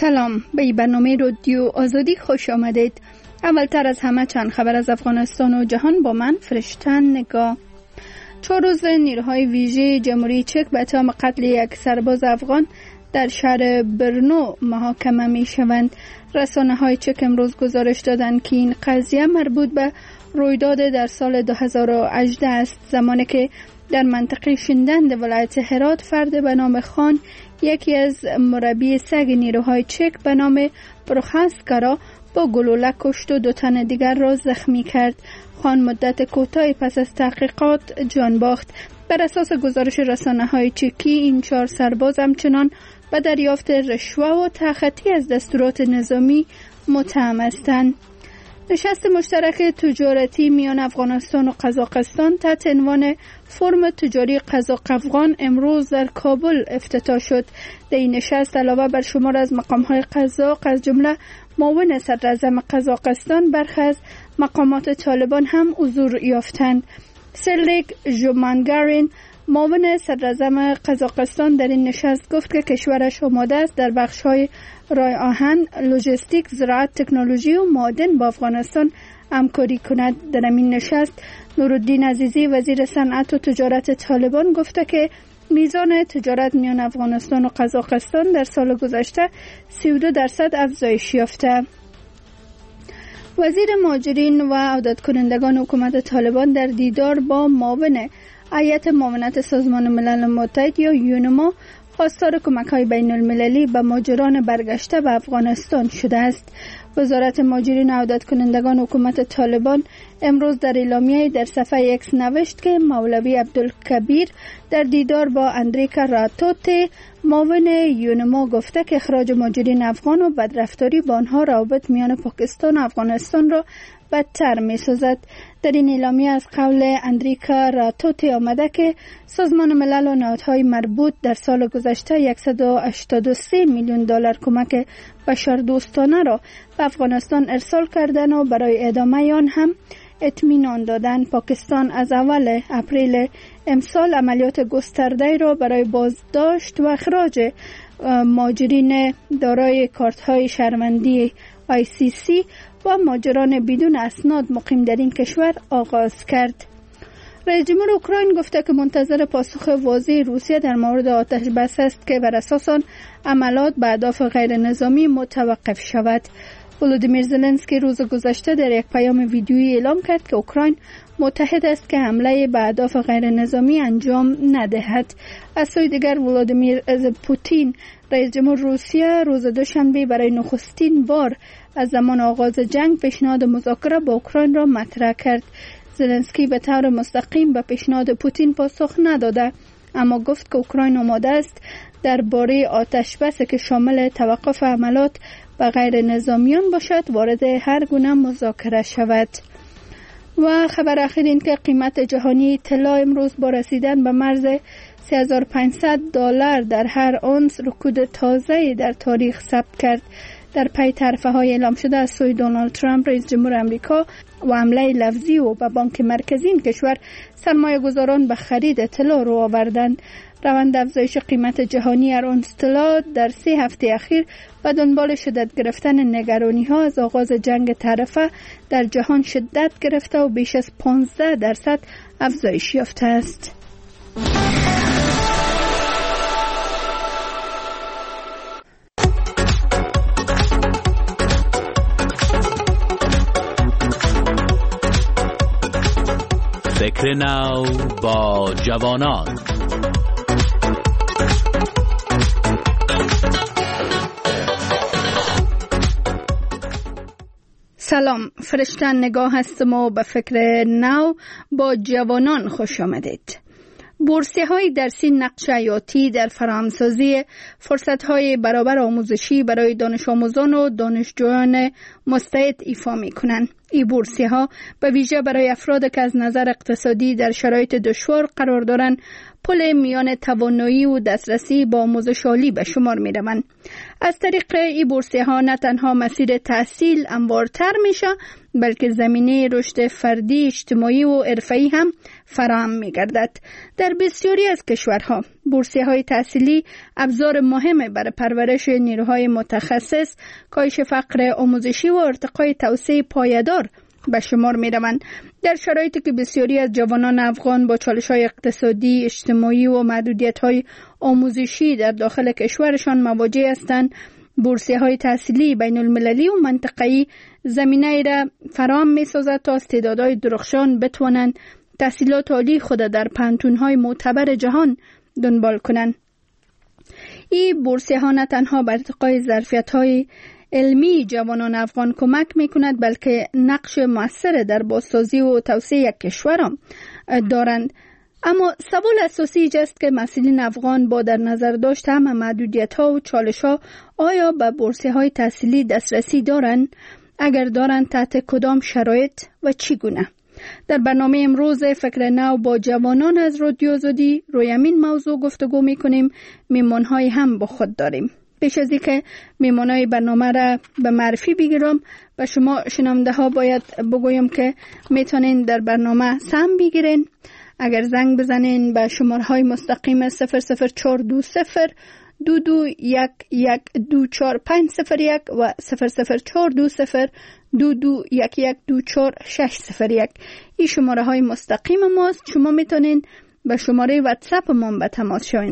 سلام، به برنامه رادیو آزادی خوش آمدید. اولتر از همه چند خبر از افغانستان و جهان با من فرشته نگاه. 4 روز نیروهای ویژه جمهوری چک به اتهام قتل یک سرباز افغان در شهر برنو محاکمه می شوند. رسانه های چک امروز گزارش دادند که این قضیه مربوط به رویداد در سال 2018 است، زمانی که در منطقه شندند ولایت هرات فرد به نام خان، یکی از مربی سگ نیروهای چک به نام پروخاسکا را با گلوله کشت و 2 تن دیگر را زخمی کرد. خان مدت کوتاهی پس از تحقیقات جان باخت. بر اساس گزارش رسانه‌های چکی این 4 سرباز همچنان به دریافت رشوه و تخطی از دستورات نظامی متهم هستند. نشست مشترک تجارتی میان افغانستان و قزاقستان تحت عنوان فرم تجاری قزاق-افغان امروز در کابل افتتاح شد. در این نشست علاوه بر شمار از مقام‌های قزاق از جمله معاون صدراعظم قزاقستان برخی از مقامات طالبان هم حضور یافتند. سرلیک ژومانگارین معاون صدراعظم قزاقستان در این نشست گفت که کشورش آماده است در بخش‌های رای آهن، لوجستیک، زراعت، تکنولوژی و معادن با افغانستان همکاری کند. در این نشست نورالدین عزیزی وزیر صنعت و تجارت طالبان گفته که میزان تجارت میان افغانستان و قزاقستان در سال گذشته 32% افزایش یافته. وزیر مهاجرین و عودت کنندگان حکومت طالبان در دیدار با معاون هیئت معاونت سازمان ملل متحد یا یونما خواستار کمک‌های بین‌المللی به مهاجران برگشته به افغانستان شده است. وزارت مهاجرین و عودت کنندگان حکومت طالبان امروز در اعلامیه‌ای در صفحه ایکس نوشت که مولوی عبدالکبیر در دیدار با اندریکا راتوت معاون یونما گفته که اخراج مهاجرین افغان و بدرفتاری با آنها روابط میان پاکستان و افغانستان را بدتر می سازد. در این اعلامیه از قول اندریکا راتوت آمده که سازمان ملل و نهادهای مربوط در سال گذشته 183 میلیون دلار کمک بشردوستانه را به افغانستان ارسال کردند و برای ادامه آن هم اطمینان دادند. پاکستان از اول اپریل امسال عملیات گسترده را برای بازداشت و اخراج مهاجرین دارای کارت‌های شهروندی ICC و مهاجران بدون اسناد مقیم در این کشور آغاز کرد. رئیس جمهور اوکراین گفته که منتظر پاسخ واضح روسیه در مورد آتش بس است که بر اساس آن عملیات به اهداف غیر نظامی متوقف شود. ولودیمیر زلنسکی روز گذشته در یک پیام ویدیویی اعلام کرد که اوکراین متحد است که حمله به اهداف غیر نظامی انجام ندهد. از سوی دیگر ولودیمیر پوتین رئیس جمهور روسیه روز دوشنبه برای نخستین بار از زمان آغاز جنگ پیشنهاد مذاکره با اوکراین را مطرح کرد. زلنسکی به طور مستقیم به پیشنهاد پوتین پاسخ نداده، اما گفت که اوکراین آماده است درباره آتش بس که شامل توقف حملات به غیر نظامیان باشد وارد هر گونه مذاکره شود. و خبر اخیر این که قیمت جهانی طلا امروز با رسیدن به مرز $3500 در هر اونس رکود تازه‌ای در تاریخ ثبت کرد. در پی طرح‌های اعلام شده از سوی دونالد ترامپ رئیس جمهور آمریکا و حمله لفظی و به بانک مرکزی این کشور سرمایه‌گذاران به خرید طلا رو آوردند. روند افزایش قیمت جهانی هر اونس طلا در 3 هفته اخیر و دنبال شدت گرفتن نگرانی‌ها از آغاز جنگ طرفه در جهان شدت گرفته و بیش از 15% افزایش یافته است. فکر نو با جوانان. سلام، فرشته نگاه هستم و به فکر نو با جوانان خوش آمدید. بورسیه‌های درسی نقش حیاتی در فراهمسازی فرصت‌های برابر آموزشی برای دانش آموزان و دانشجویان مستعد ایفا می‌کنند. این بورسیه‌ها به ویژه برای افراد که از نظر اقتصادی در شرایط دشوار قرار دارند پل میان توانایی و دسترسی با آموزش عالی به شمار می روند. از طریق این بورسیه ها نه تنها مسیر تحصیل هموارتر میشه، بلکه زمینه رشد فردی، اجتماعی و حرفه‌ای هم فراهم می گردد. در بسیاری از کشورها بورسیه های تحصیلی ابزار مهم برای پرورش نیروهای متخصص، کاهش فقر آموزشی و ارتقای توسعه پایدار به شمار می روند. در شرایطی که بسیاری از جوانان افغان با چالش‌های اقتصادی، اجتماعی و محدودیت‌های آموزشی در داخل کشورشان مواجه هستند، بورسیه‌های تحصیلی بین المللی و منطقه‌ای زمینه را فراهم می‌سازد تا استعدادهای درخشان بتوانند تحصیلات عالی خود در پانتون‌های معتبر جهان دنبال کنند. این بورسیه‌ها نه تنها بر ارتقای ظرفیت‌های علمی جوانان افغان کمک می‌کند، بلکه نقش مؤثر در بازسازی و توسعه یک کشور هم دارند. اما سوال اساسی اینجا است که مسئولین افغان با در نظر داشت همه محدودیت‌ها و چالش‌ها آیا به بورسیه‌های تحصیلی دسترسی دارند؟ اگر دارند تحت کدام شرایط و چگونه؟ در برنامه امروز فکر نو با جوانان از رادیو آزادی روی همین موضوع گفتگو می‌کنیم. میمان‌های هم با خود داریم. پیش از اینکه میمانای برنامه را به معرفی بگیرم، به شما شنونده ها باید بگویم که میتونین در برنامه سهم بگیرین. اگر زنگ بزنین به شماره های مستقیم 00420 22112450 و 00420 2211240601. این شماره های مستقیم ماست. شما میتونین به شماره واتساپ ما به تماس شوین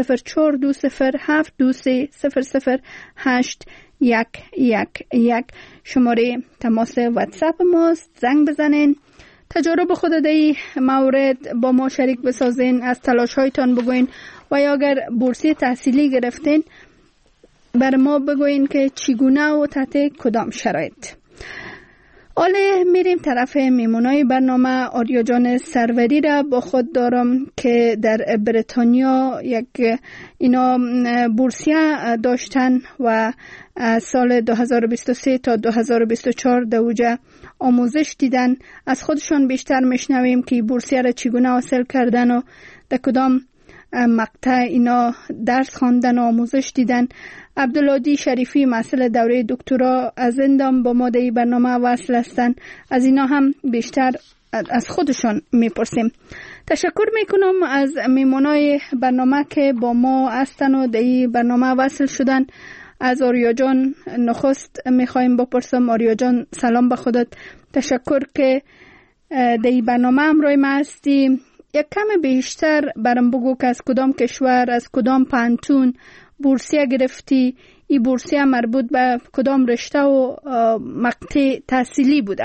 0042072300811 شماره تماس واتساپ ماست. زنگ بزنین، تجارب خود در این مورد با ما شریک بسازین، از تلاش هایتان بگوین و یا اگر بورسیه تحصیلی گرفتین بر ما بگوین که چگونه و تحت کدام شرایط. حالا میریم طرف میمونای برنامه. آریا جان سروری را با خود دارم که در بریتانیا اینا بورسیه داشتن و سال 2023 تا 2024 در اوجه آموزش دیدن. از خودشان بیشتر میشنویم که بورسیه را چگونه حاصل کردن و در کدام مقطع اینا درس خواندن و آموزش دیدن. عبدالعادی شریفی مسئله دوره دکترا از اندام با ما در این برنامه وصل هستن. از اینا هم بیشتر از خودشان میپرسیم. تشکر میکنم از میمونای برنامه که با ما هستن و در این برنامه وصل شدن. از آریا جان نخست میخوایم بپرسم. آریا جان سلام به خودت، تشکر که در این برنامه همراه ما هستی. یک کم بیشتر برام بگو که از کدام کشور، از کدام پانتون بورسیه گرفتی؟ این بورسیه مربوط به کدام رشته و مقطع تحصیلی بوده؟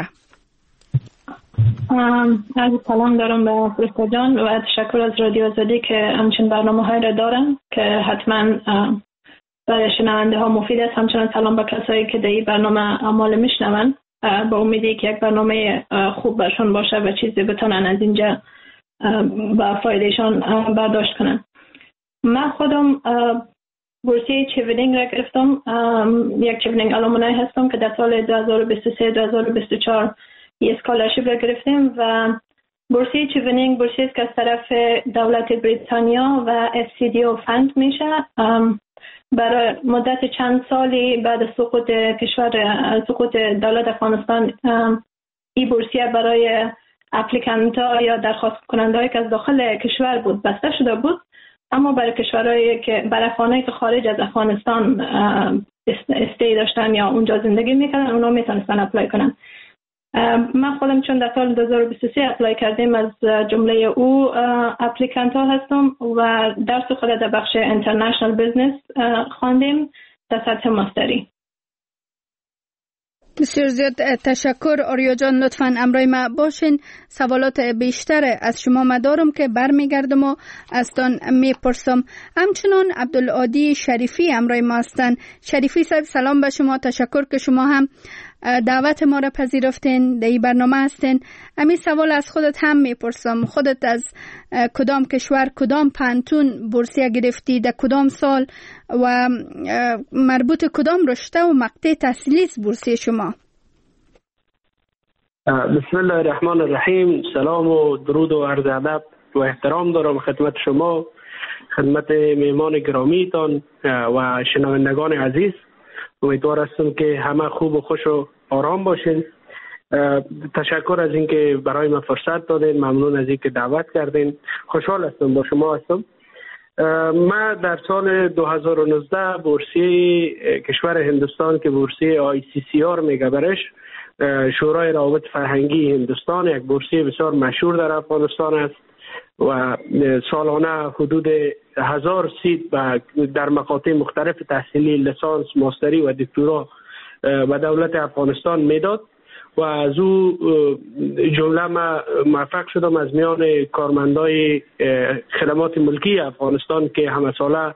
از سلام دارم به فرشته جان و تشکر از رادیو آزادی که همچنین برنامه های را دارن که حتما برای شنونده ها مفید است. همچنین سلام به کسایی که در این برنامه اعمال میشنون، با امیدی که یک برنامه خوب برشون باشه و چیزی بتونن از اینجا با فایدهشان برداشت کنن. من خودم بورسیه چیونینگ را گرفتم. یک چیونینگ آلومنای هستم که در سال 2023-2024 یک اسکالرشیپ را گرفتیم و بورسیه چیونینگ بورسیه است که از طرف دولت بریتانیا و FCDO فند میشه. برای مدت چند سالی بعد از سقوط دولت افغانستان این بورسیه برای اپلیکانت ها یا درخواست کننده هایی که از داخل کشور بود بسته شده بود، اما برای کشورهایی که برای افغانایی که خارج از افغانستان استی داشتن یا اونجا زندگی میکردن اونا میتونستن اپلای کنن. من خودم چون در سال 2023 اپلای کردیم از جمله او اپلیکانت ها هستم و درس خود در بخش اینترنشنال بیزنس خواندیم در سطح ماستری. بسیار زیاد تشکر آریا جان، لطفاً همراه ما باشین. سوالات بیشتر از شما مدارم که برمیگردم و از تان میپرسم. همچنان عبدالعادی شریفی همراه ما هستن. شریفی صاحب سلام به شما، تشکر که شما هم دعوت ما را پذیرفتین، در این برنامه هستین. همین سوال از خودت هم میپرسم. خودت از کدام کشور، کدام پانتون بورسیه گرفتی، در کدام سال و مربوط کدام رشته و مقطع تحصیلی است بورسیه شما؟ بسم الله الرحمن الرحیم. سلام و درود و عرض ادب و احترام دارم خدمت شما، خدمت میهمان گرامیتان و شنوندگان عزیز. امیدوار هستم که همه خوب و خوش و آرام باشین. تشکر از اینکه برای من فرصت دادین، ممنون از اینکه دعوت کردین. خوشحال هستم با شما هستم. من در سال 2019 بورسیه کشور هندوستان که بورسیه ICCR میگه برش، شورای روابط فرهنگی هندوستان، یک بورسیه بسیار مشهور در افغانستان است و سالانه حدود 1000 سیت در مقاطع مختلف تحصیلی لسانس، ماستری و دکترا به دولت افغانستان میداد و از او جمله ما موفق شدم از میان کارمندای خدمات ملکی افغانستان که همه ساله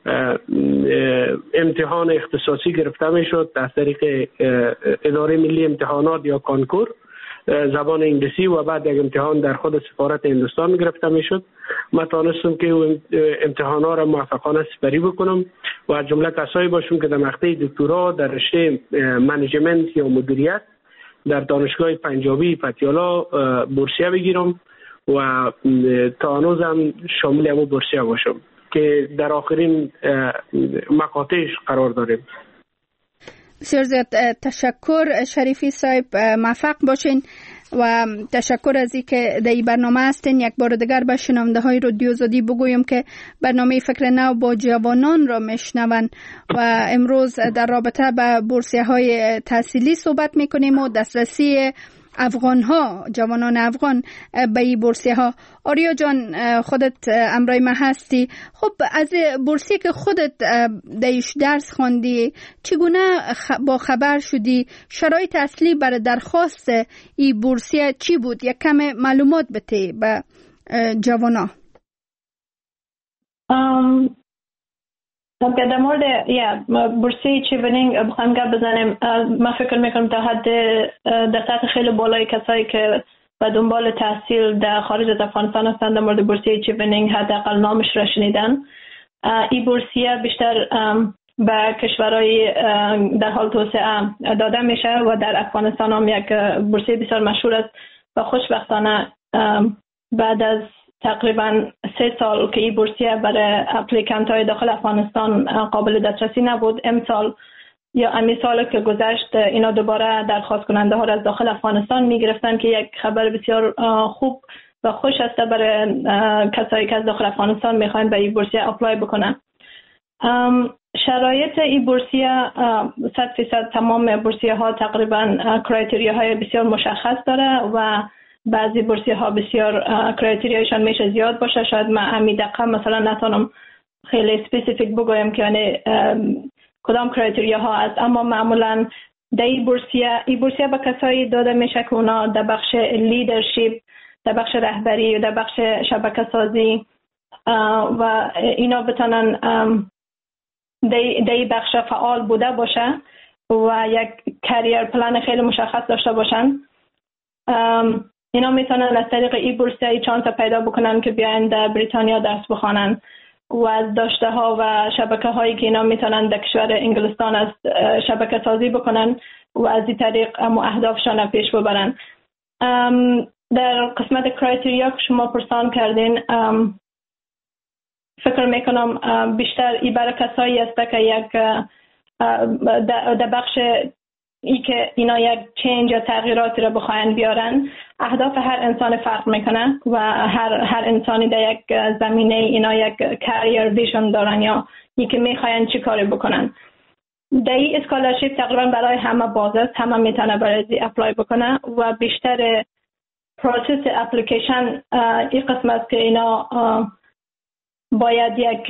امتحان اختصاصی گرفته می شد از طریق اداره ملی امتحانات یا کانکور زبان انگلیسی و بعد یک امتحان در خود سفارت هندوستان گرفته می شد. من توانستم که امتحانات را موفقانه سپری بکنم و از جمله کسایی باشم که در مقطع دکترا در رشته منیجمنت یا مدیریت در دانشگاه پنجابی پتیالا بورسیه بگیرم و تا هنوزم شامل همون بورسیه باشم که در آخرین مقاطعش قرار داریم. بسیار زیاد تشکر شریفی صاحب، موفق باشین و تشکر از اینکه در این برنامه هستین. یک بار دیگر به شنونده های رادیو آزادی بگویم که برنامه فکر نو با جوانان را میشنون و امروز در رابطه با بورسیه های تحصیلی صحبت میکنیم و دسترسی افغان ها، جوانان افغان به این بورسیه ها. آریا جان، خودت امرای ما هستی. خب از بورسیه که خودت دیش درس خواندی چگونه با خبر شدی؟ شرایط اصلی برای درخواست این بورسیه چی بود؟ یک کم معلومات بده به جوانا. در مورد بورسیه چیونینگ بخوایم گپ بزنیم، من فکر میکنم تا حد در سطح خیلی بالای کسایی که به دنبال تحصیل در خارج از افغانستان هستند در مورد بورسیه چیونینگ حداقل نامش را شنیدن. این بورسیه بیشتر به کشورهای در حال توسعه داده میشه و در افغانستان هم یک بورسیه بسیار مشهور است و خوشبختانه بعد از تقریبا 3 سال که این بورسیه برای اپلیکانت های داخل افغانستان قابل دسترسی نبود، امسال یا امی سال که گذشت اینا دوباره درخواست کننده ها را از داخل افغانستان می گرفتن که یک خبر بسیار خوب و خوش است برای کسایی که از داخل افغانستان می خواهند به این بورسیه اپلای بکنن. شرایط این بورسیه 100% تمام بورسیه ها تقریبا کرایتریا های بسیار مشخص داره و بعضی بورسیه ها بسیار کرایتریایشان میشه زیاد باشه. شاید من امی دقیقا مثلا نتونم خیلی سپیسیفیک بگویم که یعنی کدام کرایتریا ها است، اما معمولا در این بورسیه به کسایی داده میشه که اونا در بخش لیدرشپ، در بخش رهبری و در بخش شبکه سازی و اینا بتونن در این بخش فعال بوده باشه و یک کریر پلان خیلی مشخص داشته باشن. اینا میتونن از طریق این بورسیه چانس پیدا بکنن که بیاین در بریتانیا درس بخوانن و از داشته ها و شبکه هایی که اینا میتونن در کشور انگلستان است شبکه سازی بکنن و از این طریق اهدافشان پیش ببرن. در قسمت کرایتریا که شما پرسان کردین، فکر میکنم بیشتر این برای کسایی است که یک در بخش ای که اینا یک چینج یا تغییراتی را بخواین بیارن. اهداف هر انسان فرق میکنه و هر انسانی در یک زمینه اینا یک کریر ویژن دارن یا ای که میخواین چی کاری بکنن. در این اسکالرشیپ تقریبا برای همه باز است، همه میتونه برای اپلای بکنه و بیشتر پروسس اپلیکیشن این قسم است که اینا باید یک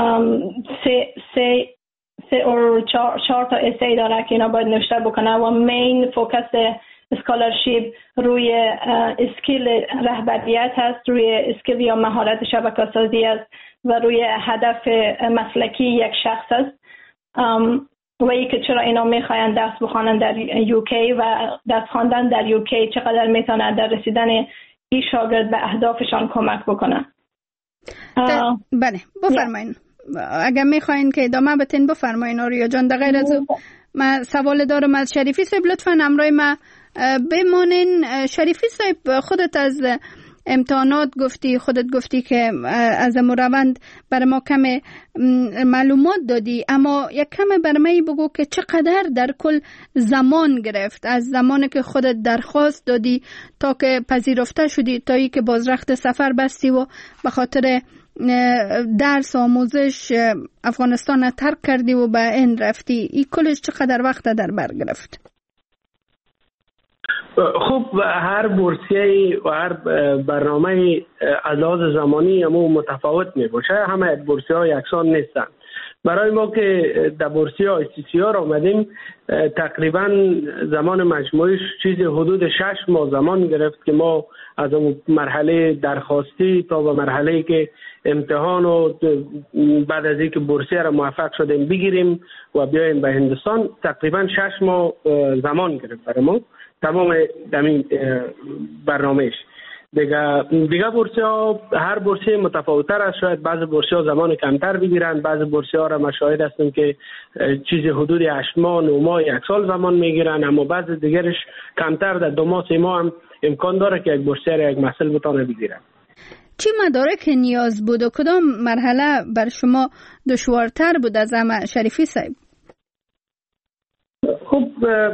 3 or 4 تا اسی داره که اینا باید نوشته بکنه و مین فوکس اسکالرشیپ روی اسکیل رهبریت هست، روی اسکیل یا مهارت شبکه سازی است و روی هدف مسلکی یک شخص است و ای که چرا اینا میخواین درس بخوانن در یوکی و درس خواندن در یوکی چقدر میتونه در رسیدن این شاگرد به اهدافشان کمک بکنه. بله بفرمایین. اگر میخواین که ادامه بتین بفرمایین آریا جان. در غیر از من سوال دارم از شریفی صاحب، لطفا همراه ما بمانین. شریفی صاحب، خودت از امتحانات گفتی، خودت گفتی که از روند برای ما کم معلومات دادی، اما یک کم برای من بگو که چقدر در کل زمان گرفت از زمانی که خودت درخواست دادی تا که پذیرفته شدی تا ای که باز رخت سفر بستی و به خاطر درس و آموزش افغانستان ترک کردی و به این رفتی. این کلش چقدر وقت در بر گرفت؟ خب هر بورسیه و هر برنامه از لحاظ زمانی همو متفاوت می باشه. همه بورسیه ها یکسان نیستن. برای ما که در بورسیه ICCR آمدیم تقریبا زمان مجموعیش چیز حدود 6 ماه زمان گرفت که ما از اون مرحله درخواستی تا به مرحله که امتحان و بعد از اینکه بورسیه را موفق شدیم بگیریم و بیایم به هندوستان تقریبا 6 ماه زمان گرفت برای ما تمام دمین برنامهش. دیگه بورسیه ها هر بورسیه متفاوت‌تر است. شاید بعض بورسیه ها زمان کمتر بگیرن، بعض بورسیه ها را مشاهده هستیم که چیز حدود 8 ماه 9 ماه 1 سال زمان میگیرن، اما بعض دیگرش کمتر در 2 ماه 3 ماه هم امکان داره که یک بورسیه را یک محصل بتونه بگیرن. چی مدارک نیاز بود و کدام مرحله بر شما دشوارتر بود از همه شریفی صاحب؟ خب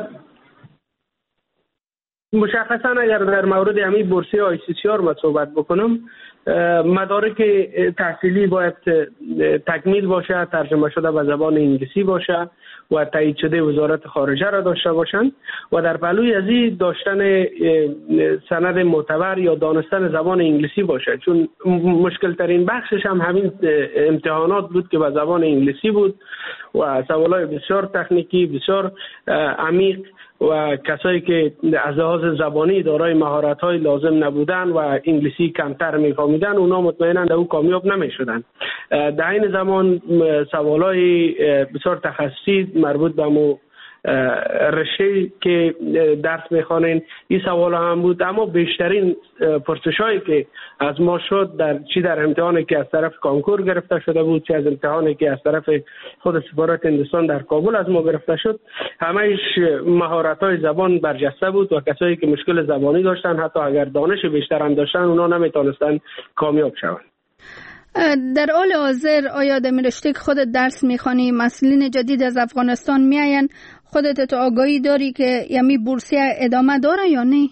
مشخصا اگر در مورد همین بورسیه ICCR ما صحبت بکنم، مدارک تحصیلی باید تکمیل باشه، ترجمه شده به زبان انگلیسی باشه و تایید شده وزارت خارجه را داشته باشند و در پهلوی از این داشتن سند معتبر یا دانستن زبان انگلیسی باشه، چون مشکل ترین بخشش هم همین امتحانات بود که به زبان انگلیسی بود و سوالای بسیار تکنیکی بسیار عمیق و کسایی که از لحاظ زبانی دارای مهارت‌های لازم نبودن و انگلیسی کمتر می‌فهمیدن اونا مطمئناً در او کامیاب نمی‌شدن. در این زمان سوالای بسیار تخصصی مربوط به مو رشته که درس میخوانین این سوال هم بود، اما بیشترین پرسشایی که از ما شد در امتحانی که از طرف کانکور گرفته شده بود، چه از امتحانی که از طرف خود سفارت هندوستان در کابل از ما گرفته شد، همه‌اش مهارت‌های زبان برجسته بود و کسایی که مشکل زبانی داشتن حتی اگر دانش بیشتر هم داشتن اونا نمیتونستن کامیاب شوند. در حال حاضر آیا در رشته که خودت درس میخوانی مسئولین جدید از افغانستان میاین؟ خودت تو آگاهی داری که یمی بورسیه ادامه داره یا نه؟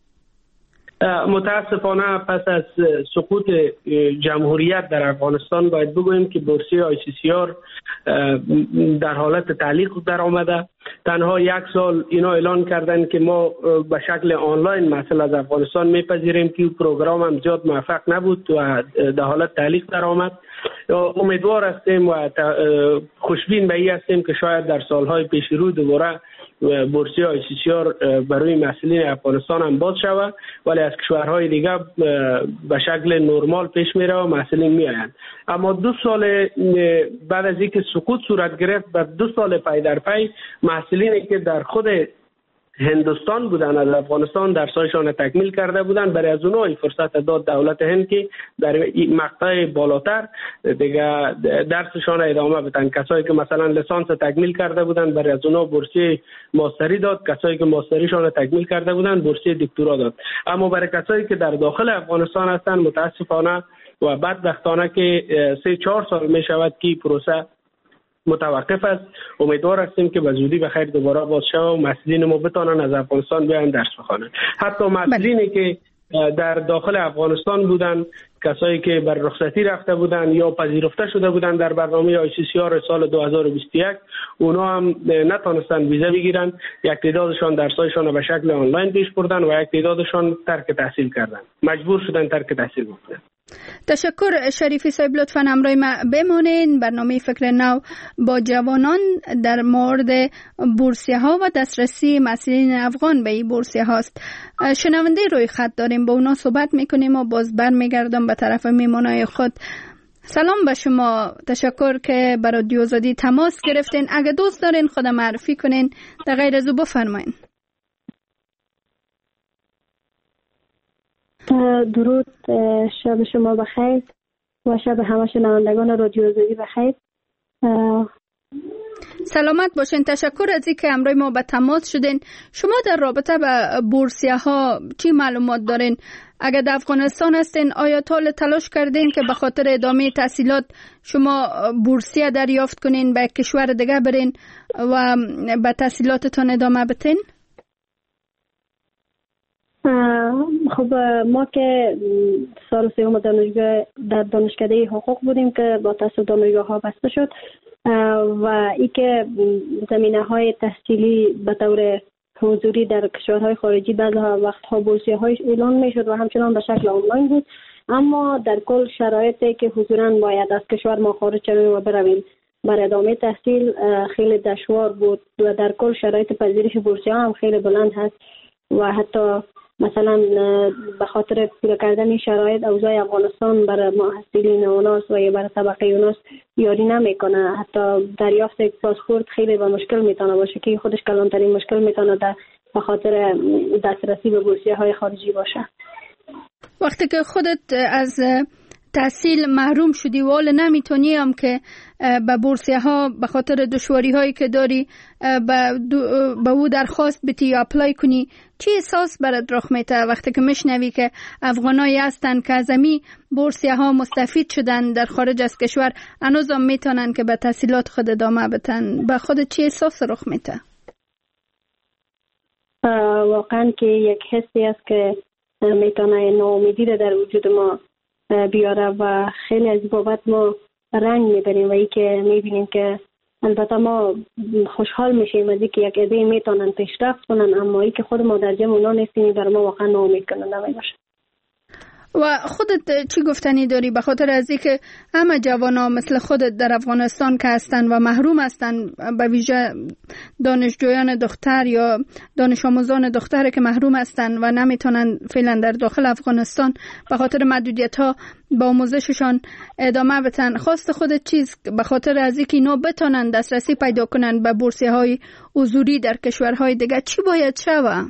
متاسفانه پس از سقوط جمهوریت در افغانستان باید بگوییم که بورسیه ICCR در حالت تعلیق در آمده. تنها 1 سال اینا اعلان کردن که ما به شکل آنلاین محصل از افغانستان میپذیریم که پروگرام هم زیاد موفق نبود و در حالت تعلیق در آمد. امیدوار هستیم و خوشبین به این هستیم که شاید در سالهای پیش رو دوباره بورسیه ICCR برای مسئولین افغانستان هم باز شود، ولی از کشورهای دیگه به شکل نرمال پیش میره و مسئولین میآیند. اما 2 سال بعد از اینکه سقوط صورت گرفت، بعد 2 سال پی در پی مسئولینی که در خود هندوستان بودن از افغانستان درسایشان تکمیل کرده بودن، برای از اونها فرصت داد دولت هند که در مقطع بالاتر دیگه درسشان ادامه بدن. کسایی که مثلا لیسانس تکمیل کرده بودن برای از اونها بورسیه ماستری داد، کسایی که ماستریشان تکمیل کرده بودن بورسیه دکترا داد. اما برای کسایی که در داخل افغانستان هستن متاسفانه و بدبختانه که 3-4 سال می شود که پروسه متوقف است. امیدوار هستیم که به زودی بخیر دوباره باز شود و مسئولین ما بتانن از افغانستان بیاین درس بخوانند. حتی مسئولینی که در داخل افغانستان بودن، کسایی که بر رخصتی رفته بودن یا پذیرفته شده بودن در برنامه ICCR سال 2021، اونا هم نتونستن ویزا بگیرن. یک تعدادشان درسایشان به شکل آنلاین پیش بردن و یک تعدادشان ترک تحصیل کردن، مجبور شدن ترک تحصیل بکنن. تشکر شریفی صاحب، لطفاً همراه ما بمانید. برنامه فکر نو با جوانان در مورد بورسیه ها و دسترسی مسئولین افغان به این بورسیه هاست. شنونده روی خط داریم، با اونا صحبت میکنیم و باز برمیگردم به طرف میمونای خود. سلام به شما، تشکر که برای رادیو آزادی تماس گرفتین. اگه دوست دارین خود معرفی کنین، در غیر از او بفرمایین. درود، شب شما بخیر و شب همه شنوندگان رادیو آزادی بخیر. سلامت باشین. تشکر از اینکه امروز ما به تماس شدین. شما در رابطه با بورسیه ها چی معلومات دارین؟ اگر در افغانستان هستین آیا تلاش کردین که به خاطر ادامه تحصیلات شما بورسیه دریافت کنین به کشور دیگه برین و به تحصیلاتتان ادامه بدین؟ خب ما که سال سوم دانشگاه در دانشکده حقوق بودیم که با توسط دانشگاه ها بسته شد و ای که زمینه های تحصیلی به طور حضوری در کشورهای خارجی بعضی وقتها بورسیه های اعلان می شد و همچنان به شکل آنلاین بود، اما در کل شرایطی که حضوراً باید از کشور ما خارج شویم و برویم برای ادامه تحصیل خیلی دشوار بود و در کل شرایط پذیرش بورسیه هم خیلی بلند هست و حتی مثلا به خاطر پورا کردن شرایط اوضاع افغانستان برای محصلین اوناس و یا برای طبقه اوناس یاری نمیکنه. حتی دریافت یک پاسپورت خیلی به مشکل میتونه باشه که خودش کلانترین مشکل میتونه به خاطر دسترسی به بورسیه های خارجی باشه. وقتی که خودت از تحصیل محروم شدی و حالا نمیتونی هم که به بورسیه ها به خاطر دشواری هایی که داری به او درخواست بدی یا اپلای کنی، چی احساس برات رخ میده وقتی که میشنوی که افغانایی هستن که از امی بورسیه ها مستفید شدن در خارج از کشور هنوز هم میتونن که به تحصیلات خود ادامه بدن؟ به خود چی احساس رخ میده؟ واقعا که یک حسی است که میتونه ناامیدی در وجود ما بیاره و خیلی از بابت ما رنگ میبریم و ای که میبینیم که البته ما خوشحال میشیم از اینکه یک عده میتونن پیشرفت کنن، اما ای که خود ما در جمع اونا نیستیم بر ما واقعا ناامید کننده میباشه. و خودت چی گفتنی داری به خاطر از اینکه همه جوانا مثل خودت در افغانستان که هستن و محروم هستن، به ویژه دانشجویان دختر یا دانش آموزان دختر که محروم هستن و نمیتونن فعلا در داخل افغانستان به خاطر محدودیت ها با آموزششان ادامه بدن، خواست خودت چیز به خاطر از اینکه اینا بتونن دسترسی پیدا کنن به بورسیه های حضوری در کشورهای دیگه چی باید شود؟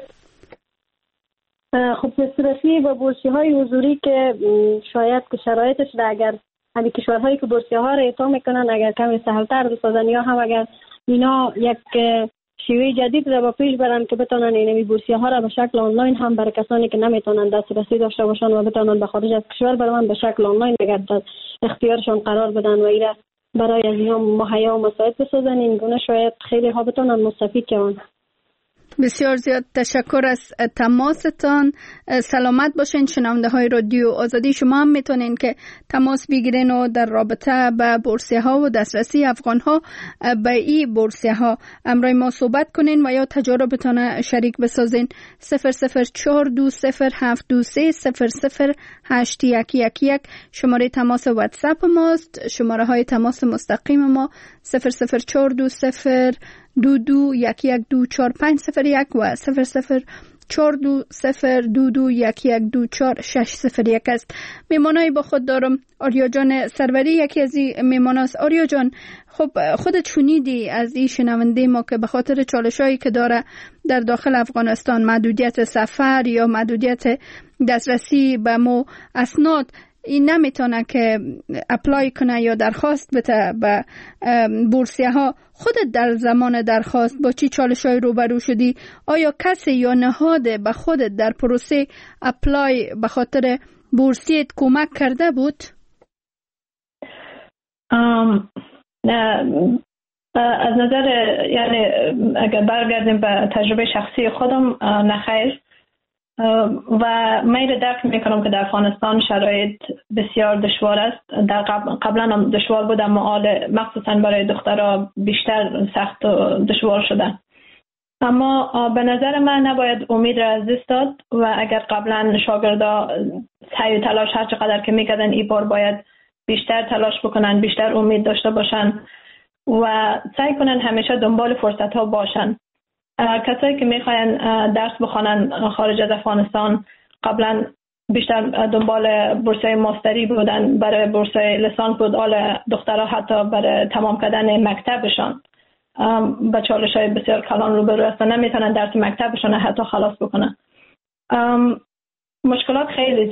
خب دسترسی به بورسیه های حضوری که شاید که شرایطش اگر همین کشورهایی که بورسیه ها را اعطا میکنن اگر کمی سهلتر بسازن یا هم اگر اینا یک شیوه جدید را با پیش برن که بتونن این بورسیه ها را به شکل آنلاین هم برای کسانی که نمیتونن دسترسی داشته باشن و بتونن به خارج از کشور برن به شکل آنلاین در اختیارشان قرار بدن و اینا برای از اینا مهیا و مساعد بسازن، این گونه شاید خیلی ها بتونن مستفید شون. بسیار زیاد تشکر از تماستان. سلامت باشین. شنونده های رادیو آزادی، شما هم میتونین که تماس بگیرین و در رابطه به بورسیه ها و دسترسی افغان ها به این بورسیه ها امروز ما صحبت کنین و یا تجاربتان شریک بسازین. 0042723008111 شماره تماس واتساپ ماست. شماره های تماس مستقیم ما 00420 22112450 و 0042022112601 است. میمانایی با خود دارم. آریا جان سروری یکی از این میماناست. آریا جان، خب خودت شنیدی از این شنونده ما که به خاطر چالشایی که داره در داخل افغانستان، محدودیت سفر یا محدودیت دسترسی به مو اسناد، این نمیتونه که اپلای کنه یا درخواست بده به بورسیه ها. خودت در زمان درخواست با چی چالش‌های روبرو شدی؟ آیا کسی یا نهاد به خودت در پروسه اپلای به خاطر بورسیت کمک کرده بود؟ از نظر یعنی اگر برگردیم به تجربه شخصی خودم، نخیر. و من درک میکنم که در افغانستان شرایط بسیار دشوار است. قبلا هم دشوار بود، اما مخصوصا برای دخترها بیشتر سخت و دشوار شده. اما به نظر من نباید امید را از دست داد و اگر قبلا شاگردا سعی و تلاش هر چقدر که میکردن، این بار باید بیشتر تلاش بکنن، بیشتر امید داشته باشن و سعی کنن همیشه دنبال فرصت ها باشن. کسایی که میخواین درس بخوانن خارج از افغانستان قبلا بیشتر دنبال بورسیه ماستری بودن، برای بورسیه لیسانس بود. حالا دخترها حتی برای تمام کردن مکتبشان با چالش‌های بسیار کلان روبرو هستن، نمیتونن درس مکتبشان حتی خلاص بکنن. مشکلات خیلی زیاد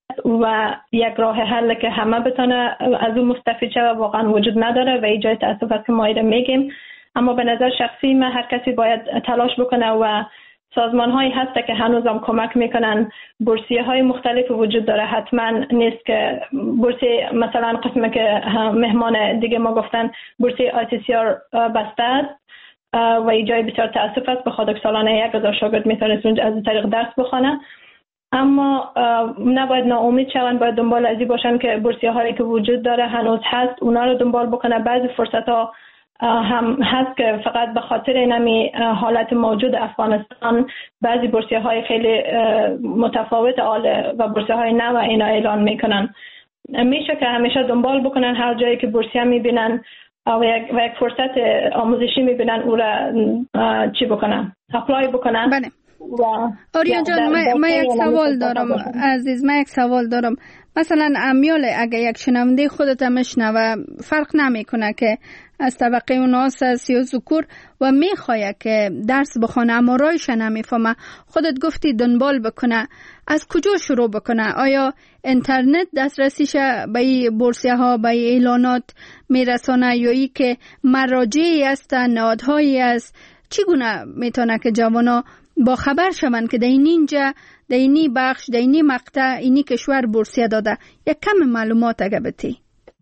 و یک راه حل که همه بتونه از اون مستفید شه واقعا وجود نداره و ایجای تأسف است که ما ایره میگیم. اما به نظر شخصی من هر کسی باید تلاش بکنه و سازمان هایی هست که هنوز هم کمک میکنن. بورسیه های مختلف وجود داره، حتما نیست که بورسیه مثلا قسمه که مهمان دیگه ما گفتن بورسیه ICCR بسته است و ایجای بسیار تأسف است، به خاطر سالانه 1000 شاگرد میتونه از طریق درس بخونه. اما نباید ناامید شون، باید دنبال ازی باشن که بورسیه هایی که وجود داره هنوز هست اونا رو دنبال بکنه. بعضی فرصت ها هم هست که فقط به خاطر اینمی حالت موجود افغانستان بعضی بورسیه های خیلی متفاوت عالی و بورسیه های نو اینا اعلان میکنن. میشه که همیشه دنبال بکنن هر جایی که بورسیه میبینن و یک فرصت آموزشی میبینن او را چی بکنن، اپلای بکنن. بله. آریان جان من یک سوال دارم عزیز، من یک سوال دارم. مثلا امیال اگه یک شنونده خودت میشنوه فرق نمیکنه که از طبقه اوناس است یا ذکور و میخواه که درس بخونه اما رایش نمیفهمه، خودت گفتی دنبال بکنه، از کجا شروع بکنه؟ آیا اینترنت دسترسیش به این بورسیه ها به این اعلانات میرسانه یا ای که مراجعی است، نهادهایی است؟ چگونه میتونه که جوانا با خبر شوند که در اینجا در اینی بخش در اینی مقطع اینی کشور بورسیه داده؟ یک کم معلومات اگه بتی.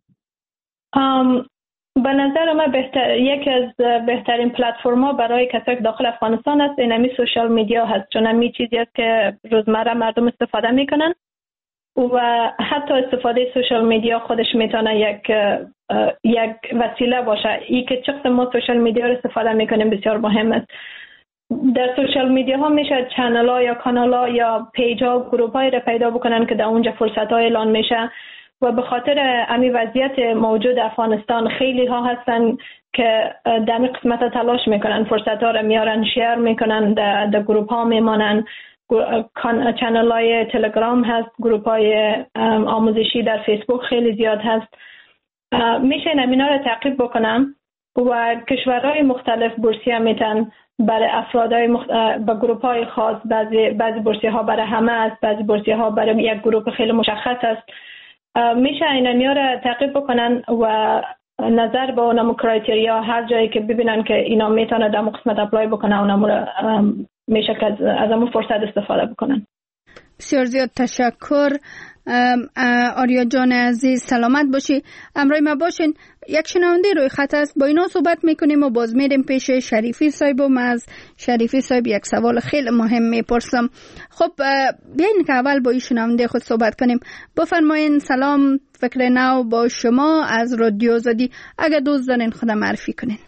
به نظر من یکی از بهترین پلتفرم‌ها برای کسایی که داخل افغانستان است اینمی سوشال میدیا هست، چون همی چیزی است که روزمره مردم استفاده میکنن و حتی استفاده سوشال میدیا خودش میتونه یک وسیله باشه. ای که چه قسم ما سوشال میدیا رو استفاده میکنیم بسیار مهم است. در سوشال میدیا ها میشه چنل ها یا کانال ها یا پیج ها و گروپ های رو پیدا بکنن که در اونجا فرصت ها اعلان میشه و به خاطر امی وضعیت موجود افغانستان خیلی ها هستن که در این قسمت تلاش میکنن، فرصت ها رو میارن، شیر میکنن، در گروپ ها میمانن. چنل های تلگرام هست، گروپ های آموزشی در فیسبوک خیلی زیاد هست. میشه نمینا رو تعقیب بکنم و کشورهای مختلف بورسیه میتن برای افرادهای با گروپ‌های خاص. بعضی بورسیه‌ها برای همه است، بعضی بورسیه‌ها برای یک گروه خیلی مشخص است. میشه اینا رو تعقیب بکنن و نظر به اونم کرایتریا هر جایی که ببینن که اینا میتونه در قسمت اپلای بکنه اونم میشه که از اون فرصت استفاده بکنن. بسیار زیاد تشکر آریا جان عزیز، سلامت باشی. امروز ما باشین. یک شنونده روی خط است، با اینا صحبت میکنیم و باز میریم پیش شریفی صاحب و از شریفی صاحب یک سوال خیلی مهم میپرسم. خب بیاین که اول با این شنونده خود صحبت کنیم. بفرمایین. سلام، فکر نو با شما از رادیو آزادی. اگه دوست دارین خودم معرفی کنین.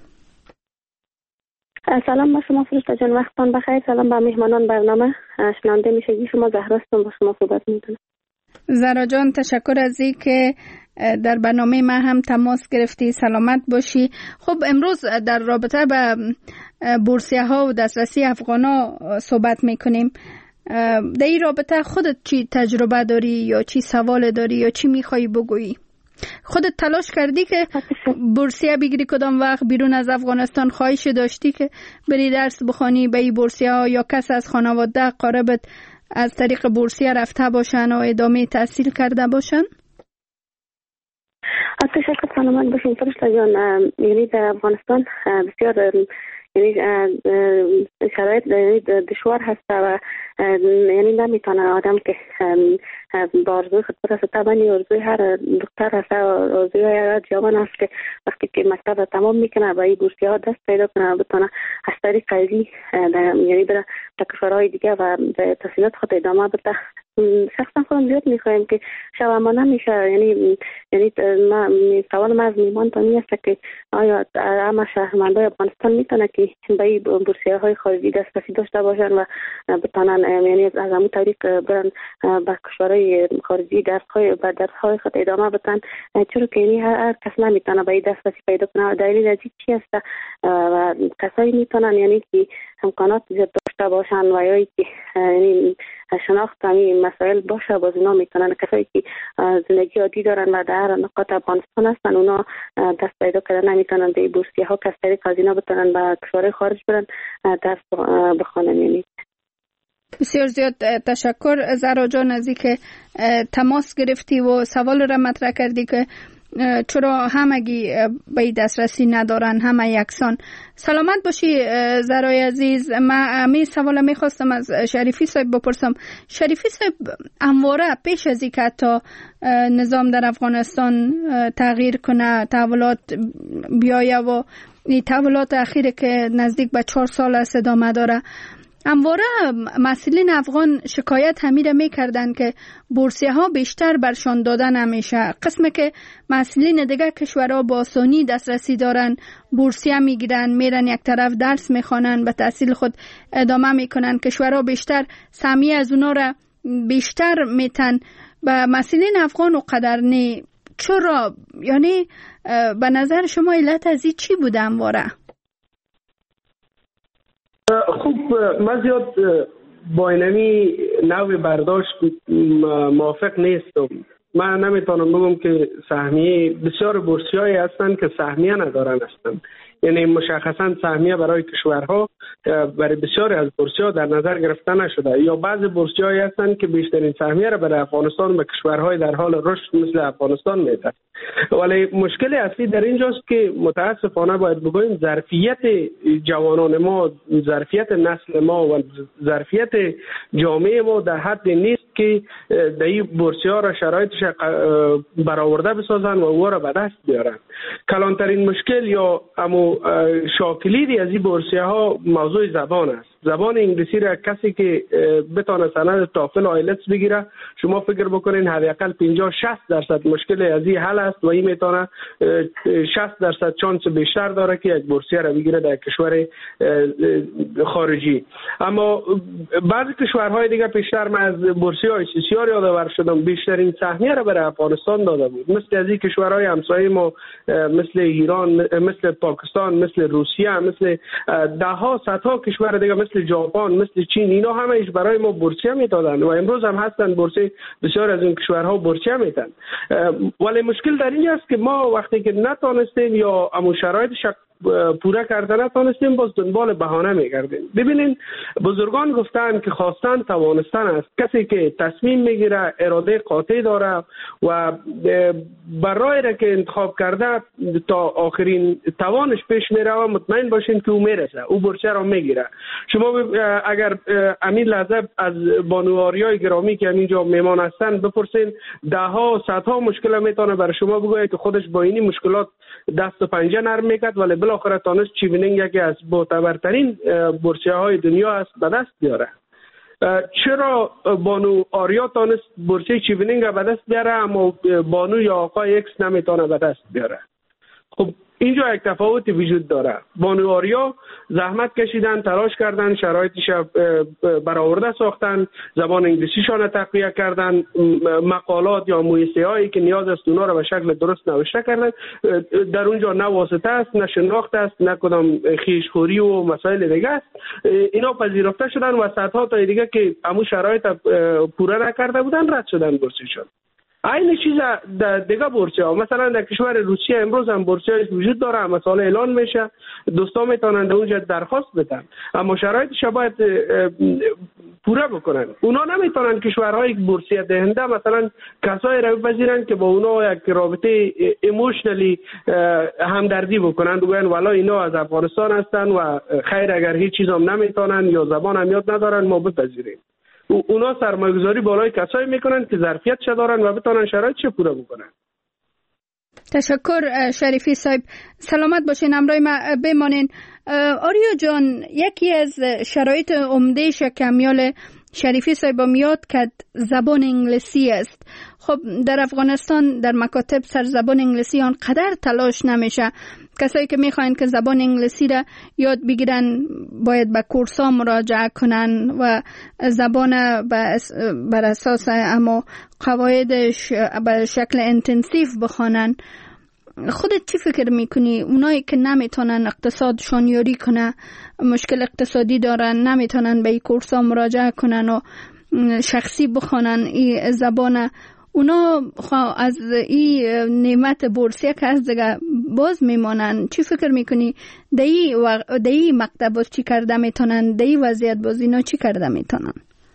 سلام با شما فرشته جان، وقتتان بخیر. سلام به مهمانان برنامه. شنونده میشگی شما زهرا هستم، با شما صحبت میکنم. زهرا جان تشکر از این که در برنامه ما هم تماس گرفتی. سلامت باشی. خب امروز در رابطه به بورسیه ها و دسترسی افغان ها صحبت میکنیم. در این رابطه خودت چی تجربه داری یا چی سوال داری یا چی میخوایی بگویی؟ خودت تلاش کردی که بورسیه بگیری؟ کدام وقت بیرون از افغانستان خواهش داشتی که بری درس بخوانی به این بورسیه ها یا کس از خانواده قرابت از طریق بورسیه رفته باشن و ادامه تحصیل کرده باشن؟ تشکر، سلامت باشین فرشته جان. یعنی در افغانستان بسیار یعنی شرایط دشوار هست و یعنی نمیتونه آدم که با آرزوی خود برسه. طبعا آرزوی هر دختر هست، آرزوی هر جوان هست که وقتی که مکتب تمام میکنه با این بورسیه ها دست پیدا کنه و بتونه از طریق قیدی یعنی بره در کشورهای دیگه و تحصیلات خود ادامه بده. شخصا خودم زیاد میخوایم که شما نمیشه. یعنی سوال ما از میمان تا نیست که آیا همه شهروندای افغانستان میتونه که به این بورسیه های خارجی دسترسی داشته باشن و بتونن یعنی از همون طریق برن به کشورهای خارجی درس‌های خود ادامه بدن؟ چرا که یعنی هر کس نمیتونه به این دسترسی پیدا کنه. دلیل از چی است؟ و کسایی میتونن یعنی که امکانات زیاد داشته باشن و یا که یعنی شناخت همین مسائل باشه، باز اونا میتونن. کسایی که زندگی عادی دارن و در نقاط افغانستان هستن اونا دست پیدا کردن نمیتونن به بورسیه ها که از طریق از اینا بتونن به کشورهای خارج برن درس بخونن. یعنی بسیار زیاد تشکر زهرا جان از اینکه تماس گرفتی و سوال را مطرح کردی که چرا همگی به دسترسی ندارن، همه یکسان. سلامت باشی زهرای عزیز. من می سوال میخواستم از شریفی صاحب بپرسم. شریفی صاحب، همواره پیش از اینکه حتی نظام در افغانستان تغییر کنه، تحولات بیایه و این تحولات اخیره که نزدیک به 4 سال است ادامه داره، همواره مسئولین افغان شکایت همیره میکردن که بورسیه ها بیشتر برشان داده نمیشه. قسمه که مسئولین دیگه کشورها با آسانی دسترسی دارن، بورسیه میگیرن، میرن یک طرف درس میخوانن، به تحصیل خود ادامه میکنن. کشورها بیشتر سهمیه از اونا را بیشتر میتن، به مسئولین افغان و قدر نی. چرا؟ یعنی به نظر شما علت از این چی بوده همواره؟ خوب، من زیاد با اینمی نوع برداشت موافق نیستم. من نمیتونم بگم که سهمیه، بسیار بورسیایی هستند که سهمیه ندارن هستند. یعنی مشخصا سهمیه برای کشورها برای بسیاری از بورسی‌ها در نظر گرفته نشده، یا بعضی بورسیایی هستند که بیشترین سهمیه را برای افغانستان و کشورهای در حال رشد مثل افغانستان میدن. ولی مشکل اصلی در اینجاست که متاسفانه باید بگویم ظرفیت جوانان ما، ظرفیت نسل ما و ظرفیت جامعه ما در حد نیست که در این بورسی‌ها را شرایطش برآورده بسازن و او را به دست بیارن. کلانترین مشکل یا شاکلیدی از این بورسیه‌ها موضوع زبان است. زبان انگلیسی را کسی که بتونه سند تافل و آیلتس بگیره، شما فکر بکنین حداقل 50-60% مشکل از این حل است و این میتونه 60% چانس بیشتر داره که یک بورسیه را بگیره در کشور خارجی. اما بعضی کشورهای دیگه پیشتر من از بورسیه‌های بسیار یادآور شدم، بیشترین سهمیه را برای افغانستان داده بود، مثل از این کشورهای همسایه ما مثل ایران، مثل پاکستان، مثل روسیه، مثل ده‌ها صدها کشور دیگه مثل ژاپن، مثل چین. اینا همه‌اش برای ما بورسیه میدادن و امروز هم هستن. بورسیه بسیار از این کشورها بورسیه میدن. ولی مشکل در این است که ما وقتی که نتونستیم یا امو شرایط پورا کردن نتونستیم، باز دنبال بهانه میگردیم. ببینین بزرگان گفتن که خواستن توانستن است. کسی که تصمیم میگیره اراده قاطع داره و برای را که انتخاب کرده تا آخرین توانش پیش میره و مطمئن باشین که او میرسه، او بورسیه را میگیره. شما اگر امین لحظه از بانواریای گرامی که همینجا میمان هستن بپرسین، ده‌ها صدها مشکل میتونه برای شما بگه که خودش با اینی مشکلات دست و پنجه نرم میکرد، ولی بالاخره تانست چیوینینگ یکی از معتبرترین بورسیه های دنیا است به دست بیاره. چرا بانو آریا تانست بورسیه چیوینینگ به دست بیاره اما بانو یا آقای اکس نمیتونه به دست بیاره؟ خب اینجا یک تفاوتی وجود داره. بانو آریا زحمت کشیدن، تلاش کردن، شرایطش برآورده ساختن، زبان انگلیسیشان تقویه کردن، مقالات یا مویسه هایی که نیاز است اونا را به شکل درست نوشته کردن. در اونجا نه واسطه است، نه شناخت است، نه کدام خویشخوری و مسائل دیگه است. اینا پذیرفته شدن و صدها تا دیگه که همون شرایط پوره نکرده بودن رد شدن بورسیشون. این چیز دیگه بورسیه ها مثلا در کشور روسیه امروز هم بورسیه وجود داره، مثلا اعلان میشه، دوستان میتونن در اونجا درخواست بدن، اما شرایطش باید پوره بکنن. اونا نمیتونن کشورهای بورسیه دهنده مثلا کسایی را بپذیرن که با اونا یک رابطه ایموشنالی همدردی بکنن، بگن والا اینا از افغانستان هستن و خیر اگر هیچ چیز هم نمیتونن یا زبان هم یاد ندارن ما بپذیریم. اونا سرمایه‌گذاری بالای کسایی میکنن که ظرفیتش دارن و بتونن شرایطش پوره بکنن. تشکر شریفی صاحب. سلامت باشین، همراه ما بمانین. آریا جان، یکی از شرایط عمده‌اش کمیال شریفی صاحب میاد که زبان انگلیسی است. خب در افغانستان در مکاتب سر زبان انگلیسی آنقدر تلاش نمیشه. کسایی که میخواین که زبان انگلیسی را یاد بگیرن باید به کورس‌ها مراجعه کنن و زبان بر اساس اما قواعدش به شکل انتنسیو بخوانن. خودت چی فکر میکنی؟ اونایی که نمیتونن اقتصادشون یاری کنه، مشکل اقتصادی دارن، نمیتونن به این کورس‌ها مراجعه کنن و شخصی بخوانن این زبان، اونا از این نعمت بورسیه که از دیگه باز میمانن. چی فکر میکنی؟ دی مکتب باز چی کرده میتونن؟ دی وضعیت باز اینا چی کرده میتونن؟